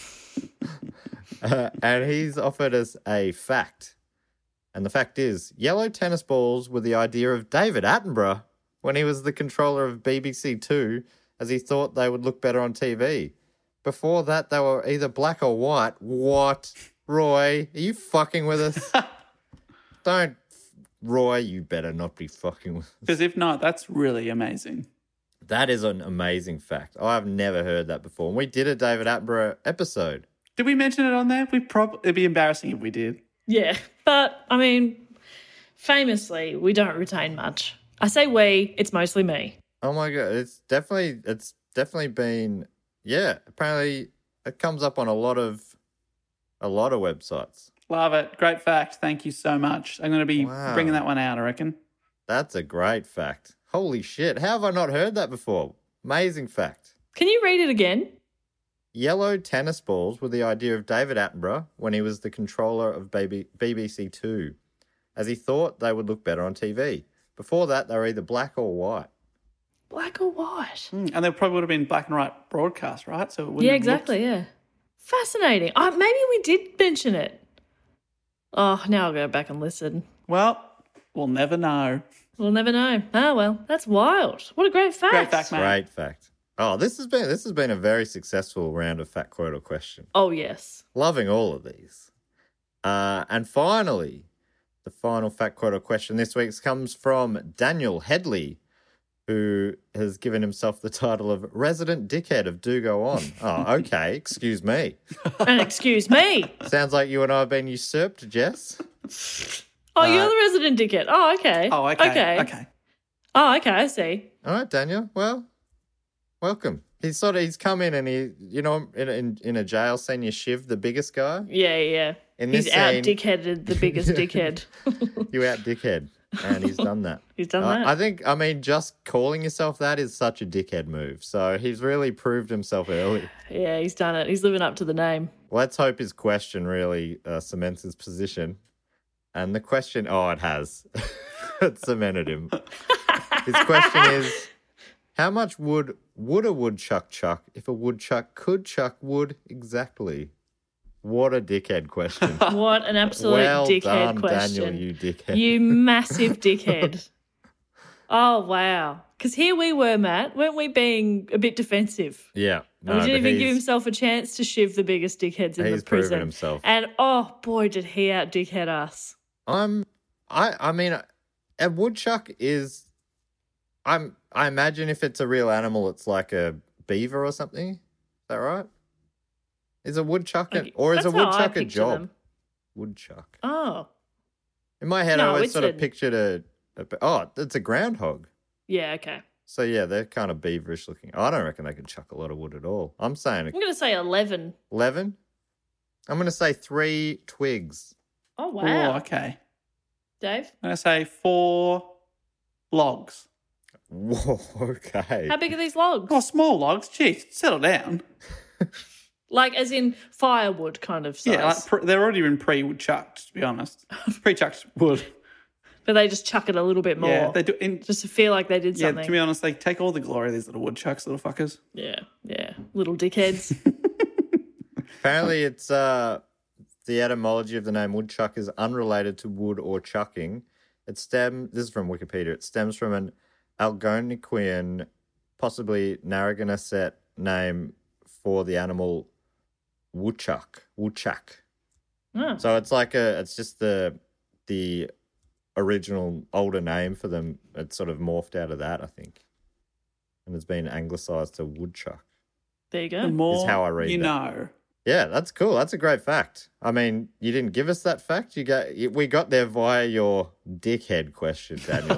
uh, and he's offered us a fact. And the fact is, yellow tennis balls were the idea of David Attenborough when he was the controller of B B C Two, as he thought they would look better on T V. Before that, they were either black or white. What? Roy, are you fucking with us? Don't... Roy, you better not be fucking with us. Because if not, that's really amazing. That is an amazing fact. I've never heard that before. And we did a David Attenborough episode. Did we mention it on there? We probably It'd be embarrassing if we did. Yeah, but, I mean, famously, we don't retain much. I say we, it's mostly me. Oh, my God. It's definitely, it's definitely been, yeah, apparently it comes up on a lot of, a lot of websites. Love it. Great fact. Thank you so much. I'm going to be Wow. bringing that one out, I reckon. That's a great fact. Holy shit. How have I not heard that before? Amazing fact. Can you read it again? Yellow tennis balls were the idea of David Attenborough when he was the controller of B B C Two, as he thought they would look better on T V. Before that, they were either black or white. Black or white? Mm, and they probably would have been black and white broadcast, right? So it wouldn't Yeah, have exactly, looked- yeah. Fascinating. Oh, maybe we did mention it. Oh, now I'll go back and listen. Well, we'll never know. We'll never know. Oh, well, that's wild. What a great fact. Great fact, mate. Great fact. Oh, this has been this has been a very successful round of fact, quote, or question. Oh, yes. Loving all of these. Uh, and finally, the final fact, quote, or question this week comes from Daniel Headley, who has given himself the title of Resident Dickhead of Do Go On. Oh, okay. Excuse me. And excuse me. Sounds like you and I have been usurped, Jess. Oh, Uh, you're the resident dickhead. Oh, okay. Oh, okay. Okay. Okay. Oh, okay, I see. All right, Daniel. Well, welcome. He's sort of he's come in and he, you know, in in, in a jail scene, you Shiv, the biggest guy. Yeah, yeah. In He's this out scene- dickheaded, the biggest dickhead. You out dickhead, and he's done that. He's done I- that. I think. I mean, just calling yourself that is such a dickhead move. So he's really proved himself early. Yeah, he's done it. He's living up to the name. Let's hope his question really uh, cements his position. And the question, oh, it has. It cemented him. His question is, how much wood would a woodchuck chuck if a woodchuck could chuck wood exactly? What a dickhead question. What an absolute Well dickhead done, question. Daniel, you dickhead. You massive dickhead. Oh, wow. Because here we were, Matt, weren't we being a bit defensive? Yeah. And we no, didn't but even give he's- himself a chance to shiv the biggest dickheads in He's the proven prison. himself. And oh boy, did he out dickhead us. I'm, I, I mean, a woodchuck is, I'm, I imagine if it's a real animal, it's like a beaver or something. Is that right? Is a woodchuck, a, Okay, or is that's a how I woodchuck a picture job? them. Woodchuck. Oh, In my head, No, I always it's sort of a- pictured a, a, oh, it's a groundhog. yeah, okay. So yeah, they're kind of beaverish looking. I don't reckon they can chuck a lot of wood at all. I'm saying I'm going to say eleven. eleven. I'm going to say three twigs. Oh, wow. Oh, okay. Dave? I'm going to say four logs. Whoa, okay. How big are these logs? Oh, small logs. Jeez, settle down. Like as in firewood kind of size. Yeah, like pre- they're already been pre-chucked, to be honest. Pre-chucked wood. But they just chuck it a little bit more. Yeah, they do. In, just to feel like they did yeah, something. to be honest, they take all the glory, these little woodchucks, little fuckers. Yeah, yeah. Little dickheads. Apparently, it's uh, the etymology of the name woodchuck is unrelated to wood or chucking. It stems. This is from Wikipedia. It stems from an Algonquian, possibly Narragansett name for the animal woodchuck. Woodchuck. Oh. So it's like a. It's just the the original older name for them. It's sort of morphed out of that, I think, and it's been anglicised to woodchuck. There you go. The more how I read you that. know. Yeah, that's cool. That's a great fact. I mean, you didn't give us that fact. You got you- we got there via your dickhead question, Daniel.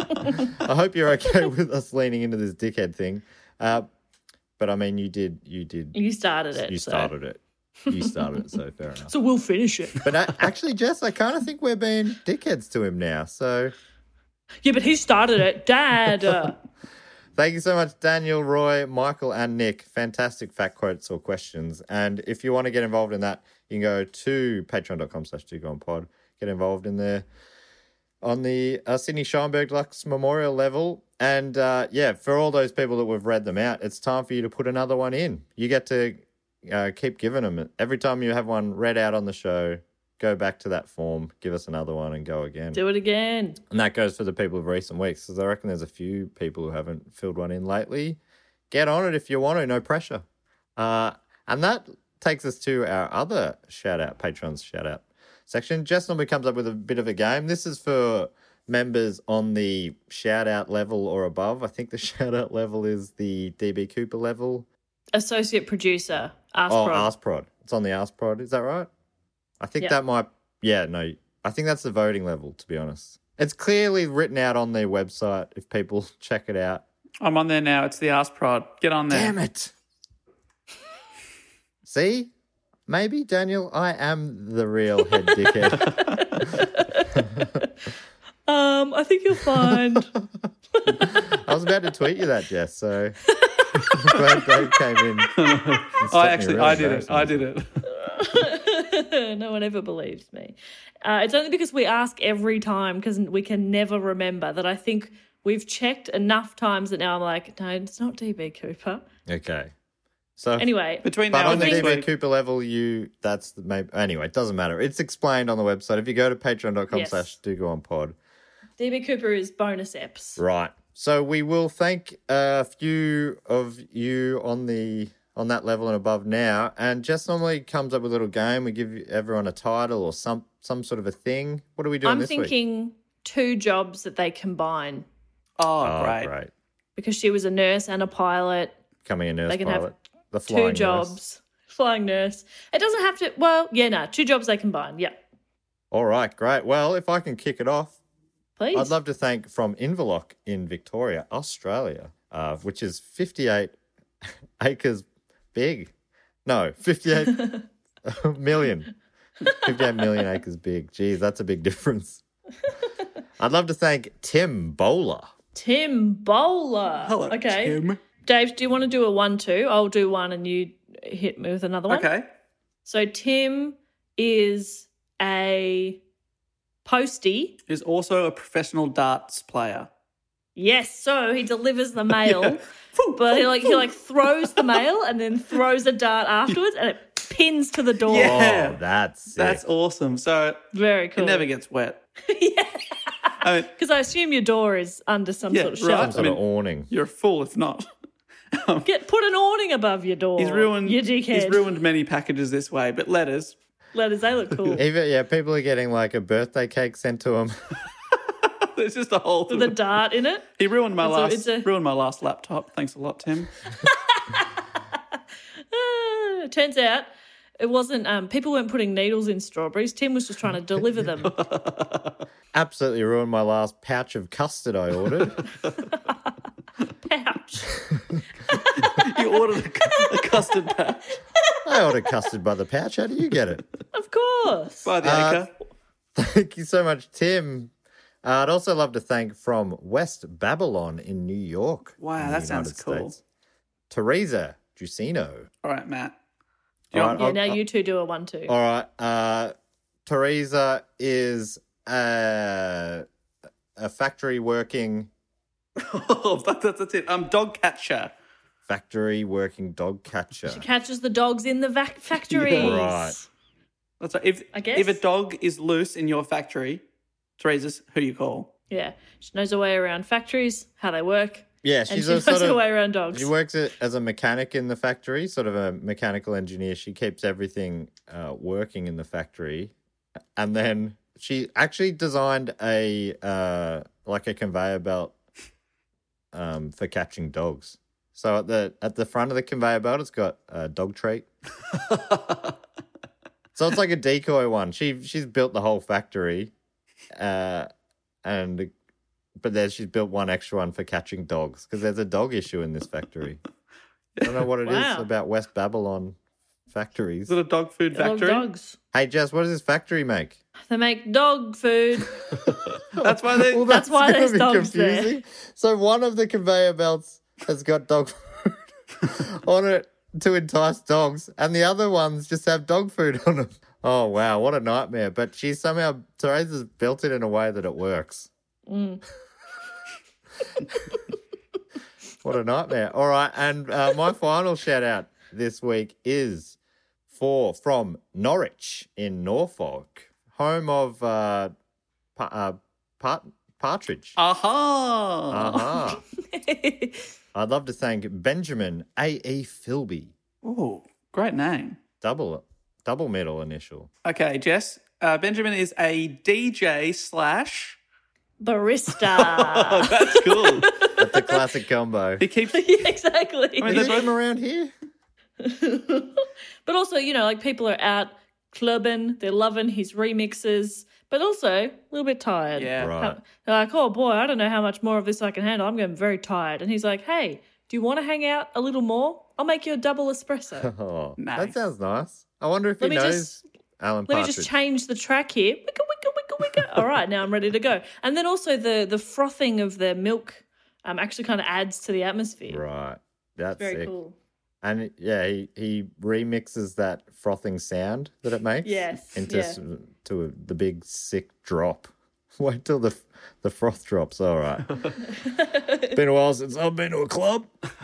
I hope you're okay with us leaning into this dickhead thing. Uh, but I mean, you did. You did. You started it. You so- started it. You started it. So fair enough. So we'll finish it. But I, actually, Jess, I kind of think we're being dickheads to him now. So Yeah, but he started it. Dad. Uh, thank you so much, Daniel, Roy, Michael, and Nick. Fantastic fact quotes or questions. And if you want to get involved in that, you can go to patreon.com slash do go on pod. Get involved in there. on the uh, Sydney Scheinberg Deluxe Memorial level. And uh, yeah, for all those people that we've read them out, it's time for you to put another one in. You get to uh, keep giving them. Every time you have one read out on the show, go back to that form, give us another one and go again. Do it again. And that goes for the people of recent weeks, because I reckon there's a few people who haven't filled one in lately. Get on it if you want to, no pressure. Uh, and that takes us to our other shout-out, Patreon's shout-out section. Jess normally comes up with a bit of a game. This is for members on the shout-out level or above. I think the shout-out level is the D B Cooper level. Associate producer, Ask oh, Prod. Ask Prod. It's on the Ask Prod. Is that right? I think Yep. that might... Yeah, no. I think that's the voting level, to be honest. It's clearly written out on their website if people check it out. I'm on there now. It's the Ask Prod. Get on there. Damn it. See? Maybe, Daniel, I am the real head dickhead. um, I think you'll find. I was about to tweet you that, Jess, so I'm glad Dave came in. I actually, I did it. I did it. No one ever believes me. Uh, it's only because we ask every time because we can never remember that I think we've checked enough times that now I'm like, no, it's not D B Cooper. Okay. So Anyway, Between but now on and the next D B week, Cooper level, you that's the maybe anyway, it doesn't matter. It's explained on the website. If you go to patreon.com Yes. slash do go on pod. D B Cooper is bonus eps. Right. So we will thank a few of you on the on that level and above now. And Jess normally comes up with a little game. We give everyone a title or some some sort of a thing. What are we doing I'm this week? thinking two jobs that they combine oh, Oh, great. great. because she was a nurse and a pilot. Becoming a nurse They can have pilot. The flying Two nurse. jobs. Flying nurse. It doesn't have to, well, yeah, no, two jobs they combine. Yeah. All right, great. Well, if I can kick it off, Please. I'd love to thank from Inverloch in Victoria, Australia, uh, which is fifty-eight acres big. No, fifty-eight million. fifty-eight million acres big. Geez, that's a big difference. I'd love to thank Tim Bowler. Tim Bowler. Hello, Okay. Tim. Dave, do you want to do a one two? I'll do one and you hit me with another one. Okay. So Tim is a postie. Is also a professional darts player. Yes, so he delivers the mail, Yeah. but he like he like throws the mail and then throws a dart afterwards and it pins to the door. Yeah. Oh, that's sick. That's awesome. So Very cool. it never gets wet. yeah. I mean, Because I assume your door is under some Yeah, sort of right. shelter. Some sort I of mean- awning. you're a fool if not. Get put an awning above your door. He's ruined. You dickhead. He's ruined many packages this way, but letters. Letters, they look cool. Even yeah, people are getting like a birthday cake sent to them. There's just a whole. With a dart in it. He ruined my It's a- last. it's a- Ruined my last laptop. Thanks a lot, Tim. Ah, it turns out it wasn't, um, people weren't putting needles in strawberries. Tim was just trying to deliver them. Absolutely ruined my last pouch of custard I ordered. Pouch. You ordered a, cu- a custard patch I ordered custard by the pouch. How do you get it? Of course. by the Uh, acre. Thank you so much, Tim. Uh, I'd also love to thank from West Babylon in New York. Wow, in the that sounds United cool. States. Teresa Giussino. All right, Matt. Do you All want- right, Yeah, I'll- now you two do a one two. All right. Uh, Teresa is a, a factory working Oh, that, that, that's it. Um, dog catcher. factory working dog catcher. She catches the dogs in the vac- factories. Yeah. Right. That's right. If I guess. if a dog is loose in your factory, Teresa's who you call. Yeah. She knows her way around factories, how they work. Yeah, And she's she a knows sort her of. way around dogs. She works a- as a mechanic in the factory, sort of a mechanical engineer. She keeps everything uh, working in the factory, and then she actually designed a uh, like a conveyor belt um, for catching dogs. So at the at the front of the conveyor belt, it's got a dog treat. So it's like a decoy one. She she's built the whole factory, uh, and but then she's built one extra one for catching dogs because there's a dog issue in this factory. I don't know what it is Wow. about West Babylon factories. Is it a dog food They love factory? dogs. Hey Jess, what does this factory make? They make dog food. That's why they. Well, That's why gonna there's be dogs there. confusing. So one of the conveyor belts has got dog food on it to entice dogs, and the other ones just have dog food on them. Oh, wow. What a nightmare. But she somehow, Teresa's built it in a way that it works. Mm. What a nightmare. All right. And uh, my final shout out this week is for from Norwich in Norfolk, home of uh, pa- uh, Part- Partridge. Aha! Aha. I'd love to thank Benjamin A E. Philby. Oh, great name. Double double middle initial. Okay, Jess. Uh, Benjamin is a D J slash... Barista. Oh, that's cool. That's a classic combo. He keeps... Yeah, exactly. I mean, Is they're him both... around here? But also, you know, like people are out clubbing, they're loving his remixes, but also a little bit tired. Yeah. Right. They're like, oh boy, I don't know how much more of this I can handle. I'm getting very tired. And he's like, hey, do you want to hang out a little more? I'll make you a double espresso. Oh, Nice. that sounds nice. I wonder if Let he me knows just- Alan Let Partridge. me just change the track here. Wicka, wicka, wicka, wicka. All right, now I'm ready to go. And then also the the frothing of the milk um, actually kind of adds to the atmosphere. Right. That's Very sick. cool. And yeah, he, he remixes that frothing sound that it makes Yes, into yeah. s- to a, the big sick drop. Wait till the the froth drops. All right. It's been a while since I've been to a club.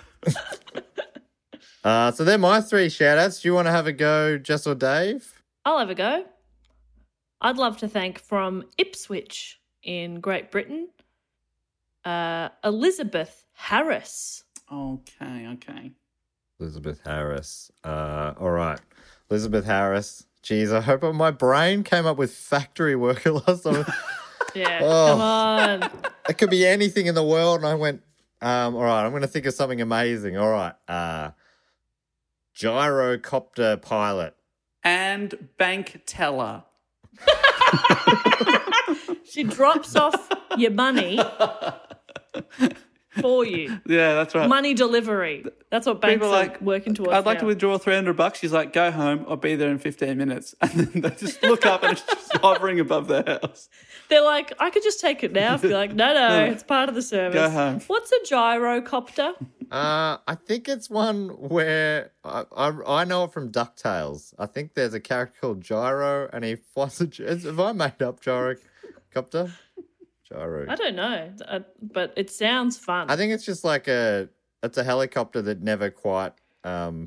uh, so they're my three shout outs. Do you want to have a go, Jess or Dave? I'll have a go. I'd love to thank from Ipswich in Great Britain, uh, Elizabeth Harris. Okay, okay. Elizabeth Harris. Uh, all right. Elizabeth Harris. Jeez, I hope my brain came up with factory worker last time. Yeah, Oh. come on. It could be anything in the world. And I went, um, all right, I'm going to think of something amazing. All right. Uh, gyrocopter pilot. And bank teller. She drops off your money for you. Yeah, that's right. Money delivery. That's what banks People are are like, working towards. I'd like to now. withdraw three hundred bucks. She's like, go home. I'll be there in fifteen minutes. And then they just look up and it's just hovering above their house. They're like, I could just take it now. Be like, no, no, it's part of the service. Go home. What's a gyrocopter? Uh, I think it's one where I, I, I know it from DuckTales. I think there's a character called Gyro and he flies a... gy- Have I made up gyrocopter? Gyro. I don't know, uh, but it sounds fun. I think it's just like a... It's a helicopter that never quite... Um,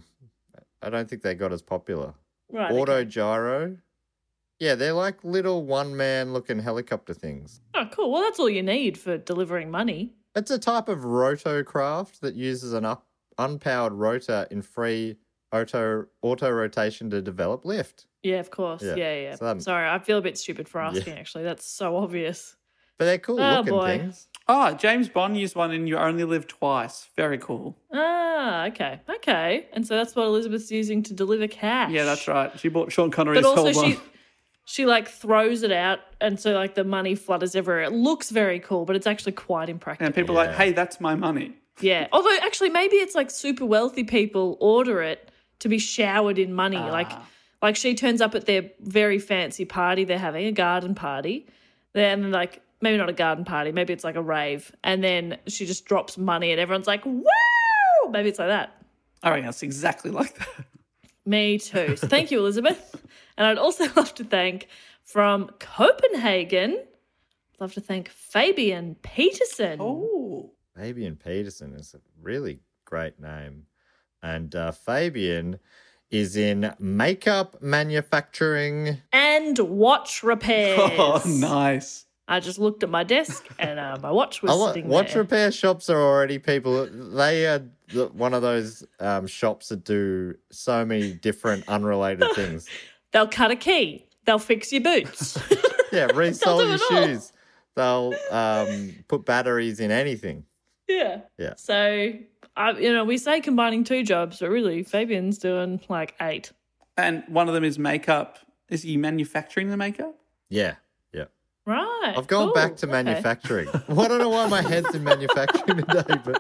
I don't think they got as popular. right. Auto okay. gyro. Yeah, they're like little one-man looking helicopter things. Oh, cool. Well, that's all you need for delivering money. It's a type of rotocraft that uses an up, unpowered rotor in free auto auto rotation to develop lift. Yeah, of course. Yeah. Yeah, yeah. So that- Sorry, I feel a bit stupid for asking, actually. That's so obvious. But they're cool Oh, looking boy. things. Oh, James Bond used one in You Only Live Twice. Very cool. Ah, okay. Okay. And so that's what Elizabeth's using to deliver cash. Yeah, that's right. She bought Sean Connery's But also whole she one. she like throws it out and so like the money flutters everywhere. It looks very cool, but it's actually quite impractical. And people are like, hey, that's my money. Yeah. Although actually maybe it's like super wealthy people order it to be showered in money. Ah. Like like she turns up at their very fancy party they're having, a garden party. Then like maybe not a garden party, maybe it's like a rave. And then she just drops money and everyone's like, woo! Maybe it's like that. I reckon it's exactly like that. Me too. So thank you, Elizabeth. And I'd also love to thank from Copenhagen, love to thank Fabian Peterson. Oh. Fabian Peterson is a really great name. And uh, Fabian is in makeup manufacturing. And watch repairs. Oh, nice. I just looked at my desk and uh, my watch was I li- sitting watch there. repair shops are already people. They are the, one of those um, shops that do so many different unrelated things. They'll cut a key. They'll fix your boots. Yeah, resole do your it all. shoes. They'll um, put batteries in anything. yeah. Yeah. So, I, you know, we say combining two jobs, but really Fabian's doing like eight. And one of them is makeup. Is he manufacturing the makeup? Yeah, yeah. Right. I've gone cool. back to Okay. manufacturing. Well, I don't know why my head's in manufacturing today, but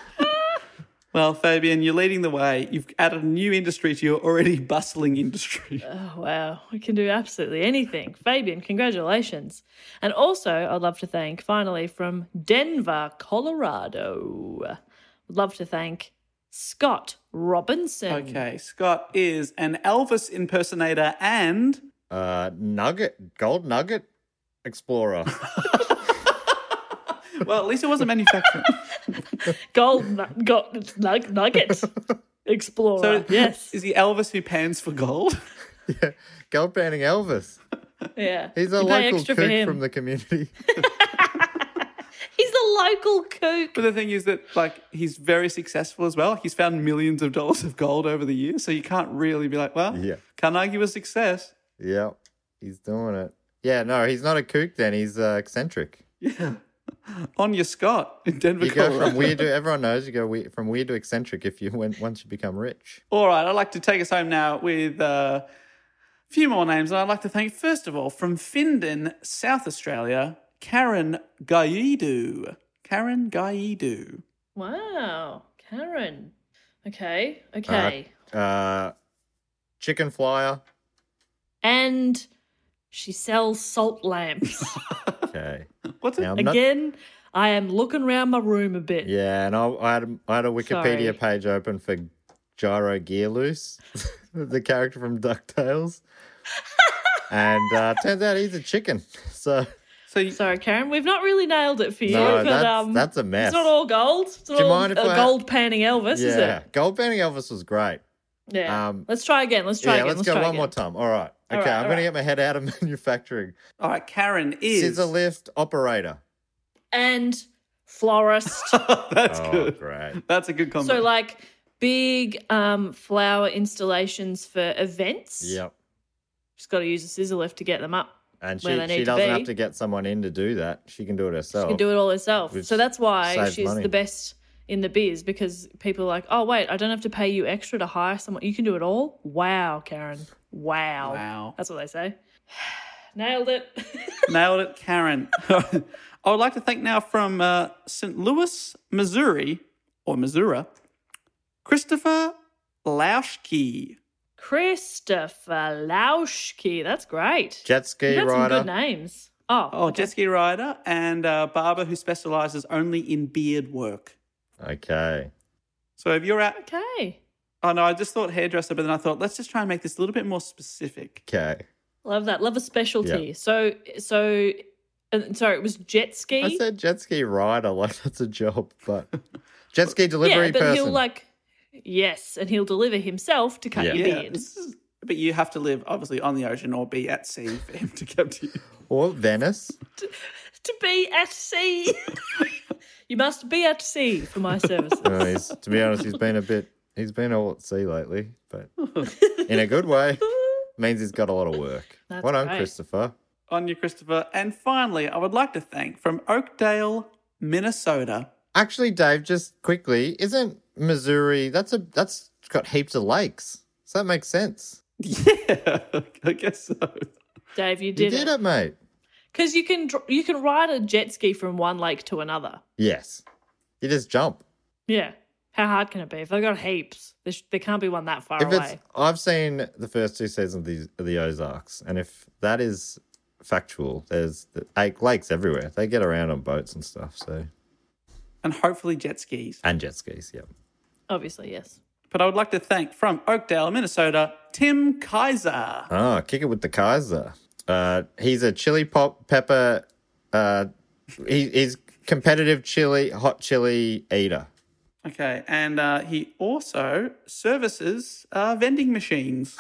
Well, Fabian, you're leading the way. You've added a new industry to your already bustling industry. Oh, wow. We can do absolutely anything. Fabian, congratulations. And also, I'd love to thank, finally, from Denver, Colorado, I'd love to thank Scott Robinson. Okay, Scott is an Elvis impersonator and Uh, nugget, gold nugget explorer. well, at least it wasn't manufacturing. Gold nu- got nug- nugget explorer. So yes. is he Elvis who pans for gold? Yeah, gold panning Elvis. Yeah. He's a You pay local extra for kook him. from the community. He's a local kook. But the thing is that, like, he's very successful as well. He's found millions of dollars of gold over the years, so you can't really be like, well, Yeah. can't argue with success. Yep, he's doing it. Yeah, no, he's not a kook then. He's uh, eccentric. Yeah. On your Scott in Denver, You go Colorado. from weird to, everyone knows you go weird, from weird to eccentric if you when, once you become rich. All right, I'd like to take us home now with uh, a few more names. And I'd like to thank, first of all, from Findon, South Australia, Karen Gaidu. Karen Gaidu. Wow. Karen. Okay. Okay. Uh, uh, chicken flyer. And she sells salt lamps. Okay. What's it? Now, I'm not- Again, I am looking around my room a bit. Yeah, and I, I, had, a- I had a Wikipedia Sorry. page open for Gyro Gearloose, the character from DuckTales. And uh, turns out he's a chicken. So, So you, Sorry, Karen. We've not really nailed it for you. No, but, that's- um, that's a mess. It's not all gold. It's not Do you all mind if uh, I- gold panning Elvis, is yeah, it? Gold Panning Elvis was great. Yeah. Um, let's try again. Let's try yeah, again. let's, go try one again. more time. All right. All Okay, right, I'm all going to right. get my head out of manufacturing. all right, Karen is. Scissor lift operator. And florist. That's Oh, good. great. That's a good combo. So, like, big um, flower installations for events. Yep. Just got to use a scissor lift to get them up. And where she, they need she to doesn't be. have to get someone in to do that. She can do it herself. She can do it all herself. Which So that's why saves she's money. the best in the biz, because people are like, oh, wait, I don't have to pay you extra to hire someone. You can do it all? Wow, Karen. Wow. Wow. That's what they say. Nailed it. Nailed it, Karen. I would like to thank now from uh, Saint Louis, Missouri, or Missouri, Christopher Lauschke. Christopher Lauschke. That's great. Jet ski You've had rider. some good names. Oh, Oh, okay. jet ski rider and uh, barber who specialises only in beard work. Okay. So if you're out, Okay. oh no, I just thought hairdresser, but then I thought let's just try and make this a little bit more specific. Okay. Love that. Love a specialty. Yeah. So, so, uh, sorry, it was jet ski. I said jet ski rider like that's a job, but jet ski delivery yeah, but person. he'll like, yes, and he'll deliver himself to cut Yeah. your Yeah, beard. this is, but you have to live obviously on the ocean or be at sea for him to come to you. Or Venice. To be at sea. You must be at sea for my services. No, he's, to be honest, he's been a bit. He's been all at sea lately, but in a good way. Means he's got a lot of work. That's well done, great. Christopher. On you, Christopher. And finally, I would like to thank from Oakdale, Minnesota. Actually, Dave, just quickly, isn't Missouri? That's a that's got heaps of lakes. So that makes sense. Yeah, I guess so. Dave, you You did, did it, mate. Because you can dr- you can ride a jet ski from one lake to another. Yes. You just jump. Yeah. How hard can it be? If they've got heaps, there, sh- there can't be one that far If it's, away. I've seen the first two seasons of the, of the Ozarks, and if that is factual, there's the, eight lakes everywhere. They get around on boats and stuff. So And hopefully jet skis. and jet skis. Yep. Obviously, yes. But I would like to thank from Oakdale, Minnesota, Tim Kaiser. Oh, kick it with the Kaiser. Uh, he's a chili pop pepper. Uh, he, he's competitive chili, hot chili eater. Okay, and uh, he also services uh, vending machines.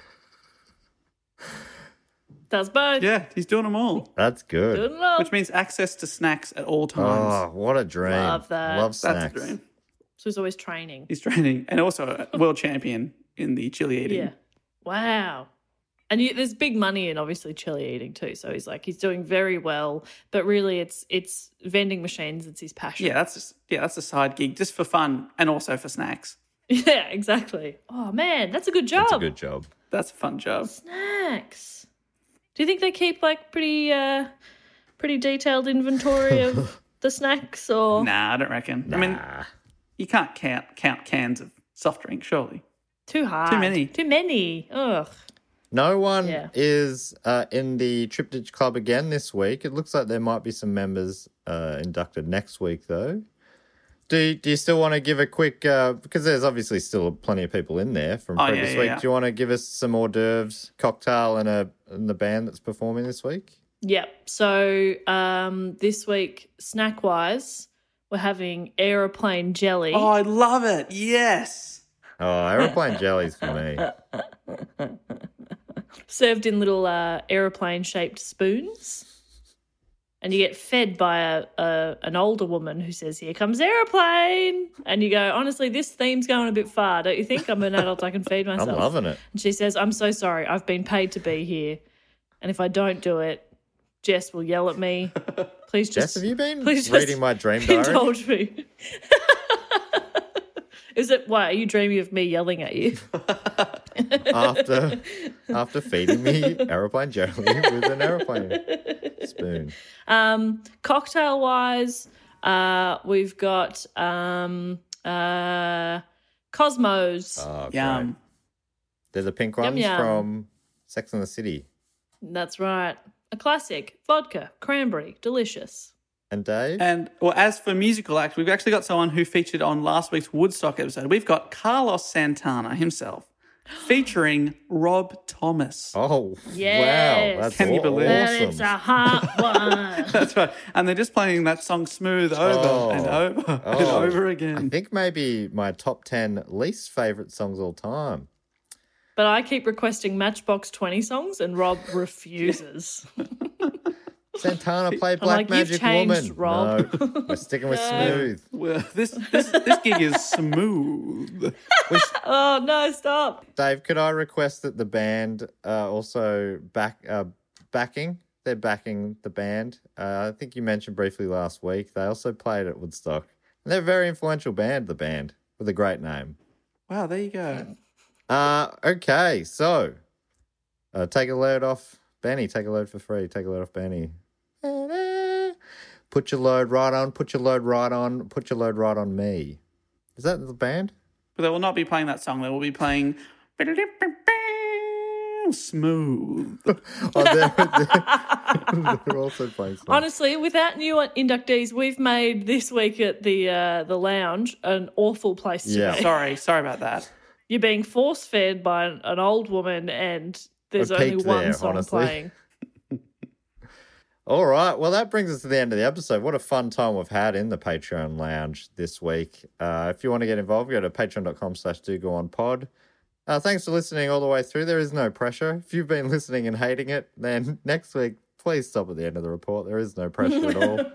Does both. Yeah, he's doing them all, That's good. Good enough. which means access to snacks at all Oh, times. what a dream! Love that. Love That's snacks. a dream. So he's always training. He's training and also a world champion in the chili eating. Yeah. Wow. And you, there's big money in obviously chili eating too. So he's like he's doing very well, but really it's it's vending machines. It's his passion. Yeah, that's just, yeah, that's a side gig just for fun and also for snacks. Yeah, exactly. Oh man, that's a good job. That's a good job. That's a fun job. Snacks. Do you think they keep like pretty uh pretty detailed inventory of the snacks or Nah, I don't reckon. I mean, you can't count count cans of soft drink, surely. too hard? Too many. Too many. Ugh. No one Yeah. is uh, in the Triptych Club again this week. It looks like there might be some members uh, inducted next week, though. Do you, do you still want to give a quick, uh, because there's obviously still plenty of people in there from Oh, previous yeah, yeah, week. yeah. Do you want to give us some hors d'oeuvres, cocktail, and a and the band that's performing this week? Yep. So um, this week, snack wise, we're having aeroplane jelly. Oh, I love it. Yes. Oh, aeroplane jellies for me. Served in little uh, aeroplane shaped spoons. And you get fed by a, a an older woman who says, "Here comes aeroplane." And you go, honestly, this theme's going a bit far, don't you think? I'm an adult, I can feed myself. I'm loving it. And she says, "I'm so sorry. I've been paid to be here. And if I don't do it, Jess will yell at me. Please just... Jess, have you been please reading just my dream diary? indulge me." Is it, why, are you dreaming of me yelling at you? after after feeding me aeroplane jelly with an aeroplane spoon. Um, cocktail wise, uh, we've got um, uh, Cosmos. Oh, Yum. great. They're the pink Yum, ones yum. from Sex and the City. That's right. A classic. Vodka, cranberry, delicious. And Dave? And well, as for musical acts, we've actually got someone who featured on last week's Woodstock episode. We've got Carlos Santana himself featuring Rob Thomas. Oh, Yes. wow. That's Can you aw- believe it? And it's awesome. a hot one. That's right. And they're just playing that song Smooth over Oh. and over and Oh. over I again. think maybe my top ten least favourite songs all time. But I keep requesting Matchbox twenty songs and Rob refuses. Santana played I'm Black like, "You've Magic changed, Woman. Rob." No, we're sticking with Smooth. Well, this, this, this gig is smooth. Oh, no, stop. Dave, could I request that the band uh, also back uh, backing? They're backing the band. Uh, I think you mentioned briefly last week. They also played at Woodstock. And they're a very influential band, the band, with a great name. Wow, there you go. Uh, okay, so uh, take a load off Benny. Take a load for free. Take a load off Benny. Put your load right on. Put your load right on. Put your load right on me. Is that the band? But they will not be playing that song. They will be playing Smooth. Oh, they're, they're, they're also playing. Songs. Honestly, without new inductees, we've made this week at the uh, the lounge an awful place to Yeah. be. Sorry, sorry about that. You're being force fed by an, an old woman, and there's I only peaked one there, song honestly. playing. All right. Well, that brings us to the end of the episode. What a fun time we've had in the Patreon lounge this week. Uh, if you want to get involved, go to patreon.com slash do go on pod. Uh, thanks for listening all the way through. There is no pressure. If you've been listening and hating it, then next week, please stop at the end of the report. There is no pressure at all.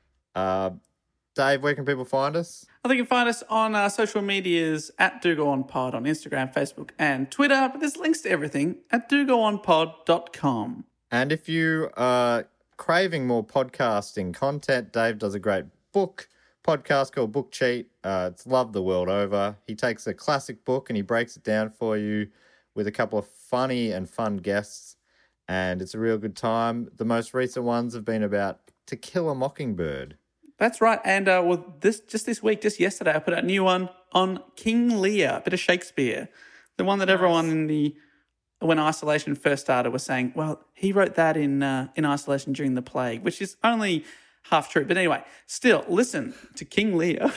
Uh, Dave, where can people find us? I think you can find us on uh, social medias at Do Go On Pod on Instagram, Facebook, and Twitter. But there's links to everything at do go on pod dot com. And if you are craving more podcasting content, Dave does a great book podcast called Book Cheat. Uh, it's loved the world over. He takes a classic book and he breaks it down for you with a couple of funny and fun guests, and it's a real good time. The most recent ones have been about To Kill a Mockingbird. That's right. And uh, well, this just this week, just yesterday, I put out a new one on King Lear, a bit of Shakespeare. The one that everyone in the when isolation first started was saying, well, he wrote that in uh, in isolation during the plague, which is only half true. But anyway, still, listen to King Lear.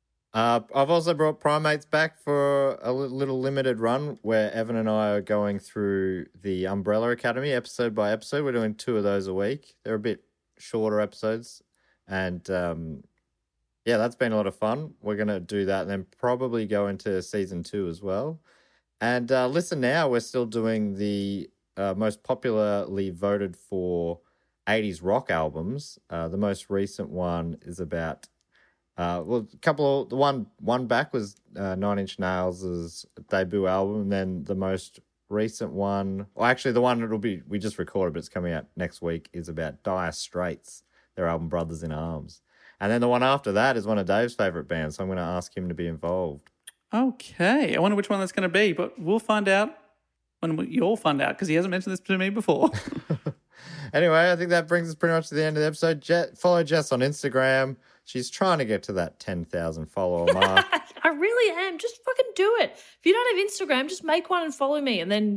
Uh, I've also brought Primates back for a li- little limited run where Evan and I are going through the Umbrella Academy episode by episode. We're doing two of those a week. They're a bit shorter episodes. And um, yeah, that's been a lot of fun. We're going to do that and then probably go into season two as well. And uh, listen now, we're still doing the uh, most popularly voted for eighties rock albums. Uh, the most recent one is about, uh, well, a couple of, the one, one back was uh, Nine Inch Nails' debut album. And then the most recent one, well, actually the one that'll be, we just recorded, but it's coming out next week, is about Dire Straits, their album Brothers in Arms. And then the one after that is one of Dave's favourite bands, so I'm going to ask him to be involved. Okay. I wonder which one that's going to be, but we'll find out when we, you'll find out because he hasn't mentioned this to me before. Anyway, I think that brings us pretty much to the end of the episode. Je- follow Jess on Instagram. She's trying to get to that ten thousand follower mark. I really am. Just fucking do it. If you don't have Instagram, just make one and follow me, and then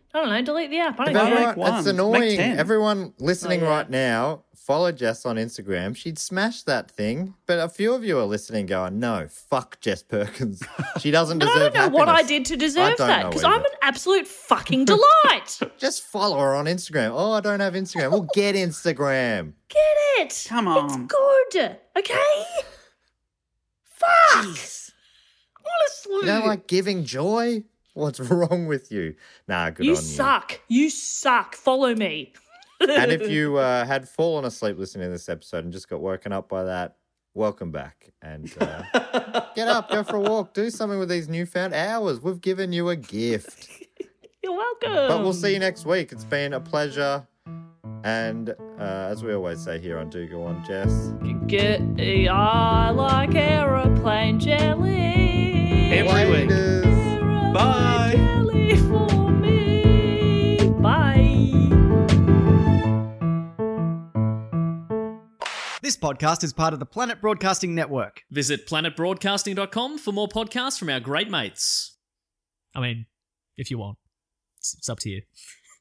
I don't know, delete the app. I don't If care. everyone- Make one. it's Make annoying. ten. Everyone listening Oh, yeah. right now, follow Jess on Instagram. She'd smash that thing. But a few of you are listening going, no, fuck Jess Perkins. She doesn't And deserve I don't know happiness. what I did to I deserve don't that know because either. I'm an absolute fucking delight. Just follow her on Instagram. Oh, I don't have Instagram. Well, get Instagram. Get it? Come on. It's good. Okay? Fuck. Honestly. You don't like giving joy? What's wrong with you? Nah, good you on you. suck. You suck. Follow me. And if you uh, had fallen asleep listening to this episode and just got woken up by that, welcome back. And uh, get up, go for a walk, do something with these newfound hours. We've given you a gift. You're welcome. But we'll see you next week. It's been a pleasure. And uh, as we always say here on Do Go On, Jess. Get, I like aeroplane jelly. Every week. Aeroplane Bye. jelly for me. Bye. This podcast is part of the Planet Broadcasting Network. Visit planet broadcasting dot com for more podcasts from our great mates. I mean, if you want. It's, it's up to you.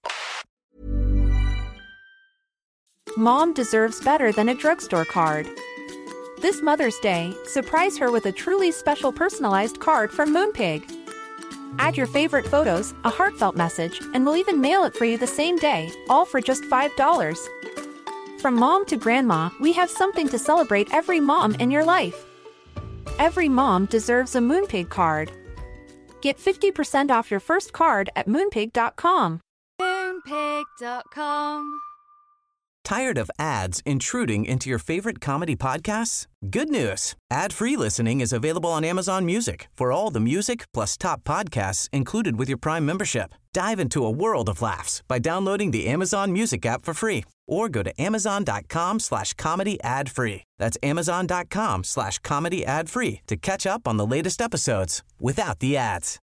Mom deserves better than a drugstore card. This Mother's Day, surprise her with a truly special personalized card from Moonpig. Add your favorite photos, a heartfelt message, and we'll even mail it for you the same day, all for just five dollars. From mom to grandma, we have something to celebrate every mom in your life. Every mom deserves a Moonpig card. Get fifty percent off your first card at moonpig dot com. Moonpig dot com. Tired of ads intruding into your favorite comedy podcasts? Good news. Ad-free listening is available on Amazon Music for all the music plus top podcasts included with your Prime membership. Dive into a world of laughs by downloading the Amazon Music app for free or go to amazon.com slash comedy ad free. That's amazon.com slash comedy ad free to catch up on the latest episodes without the ads.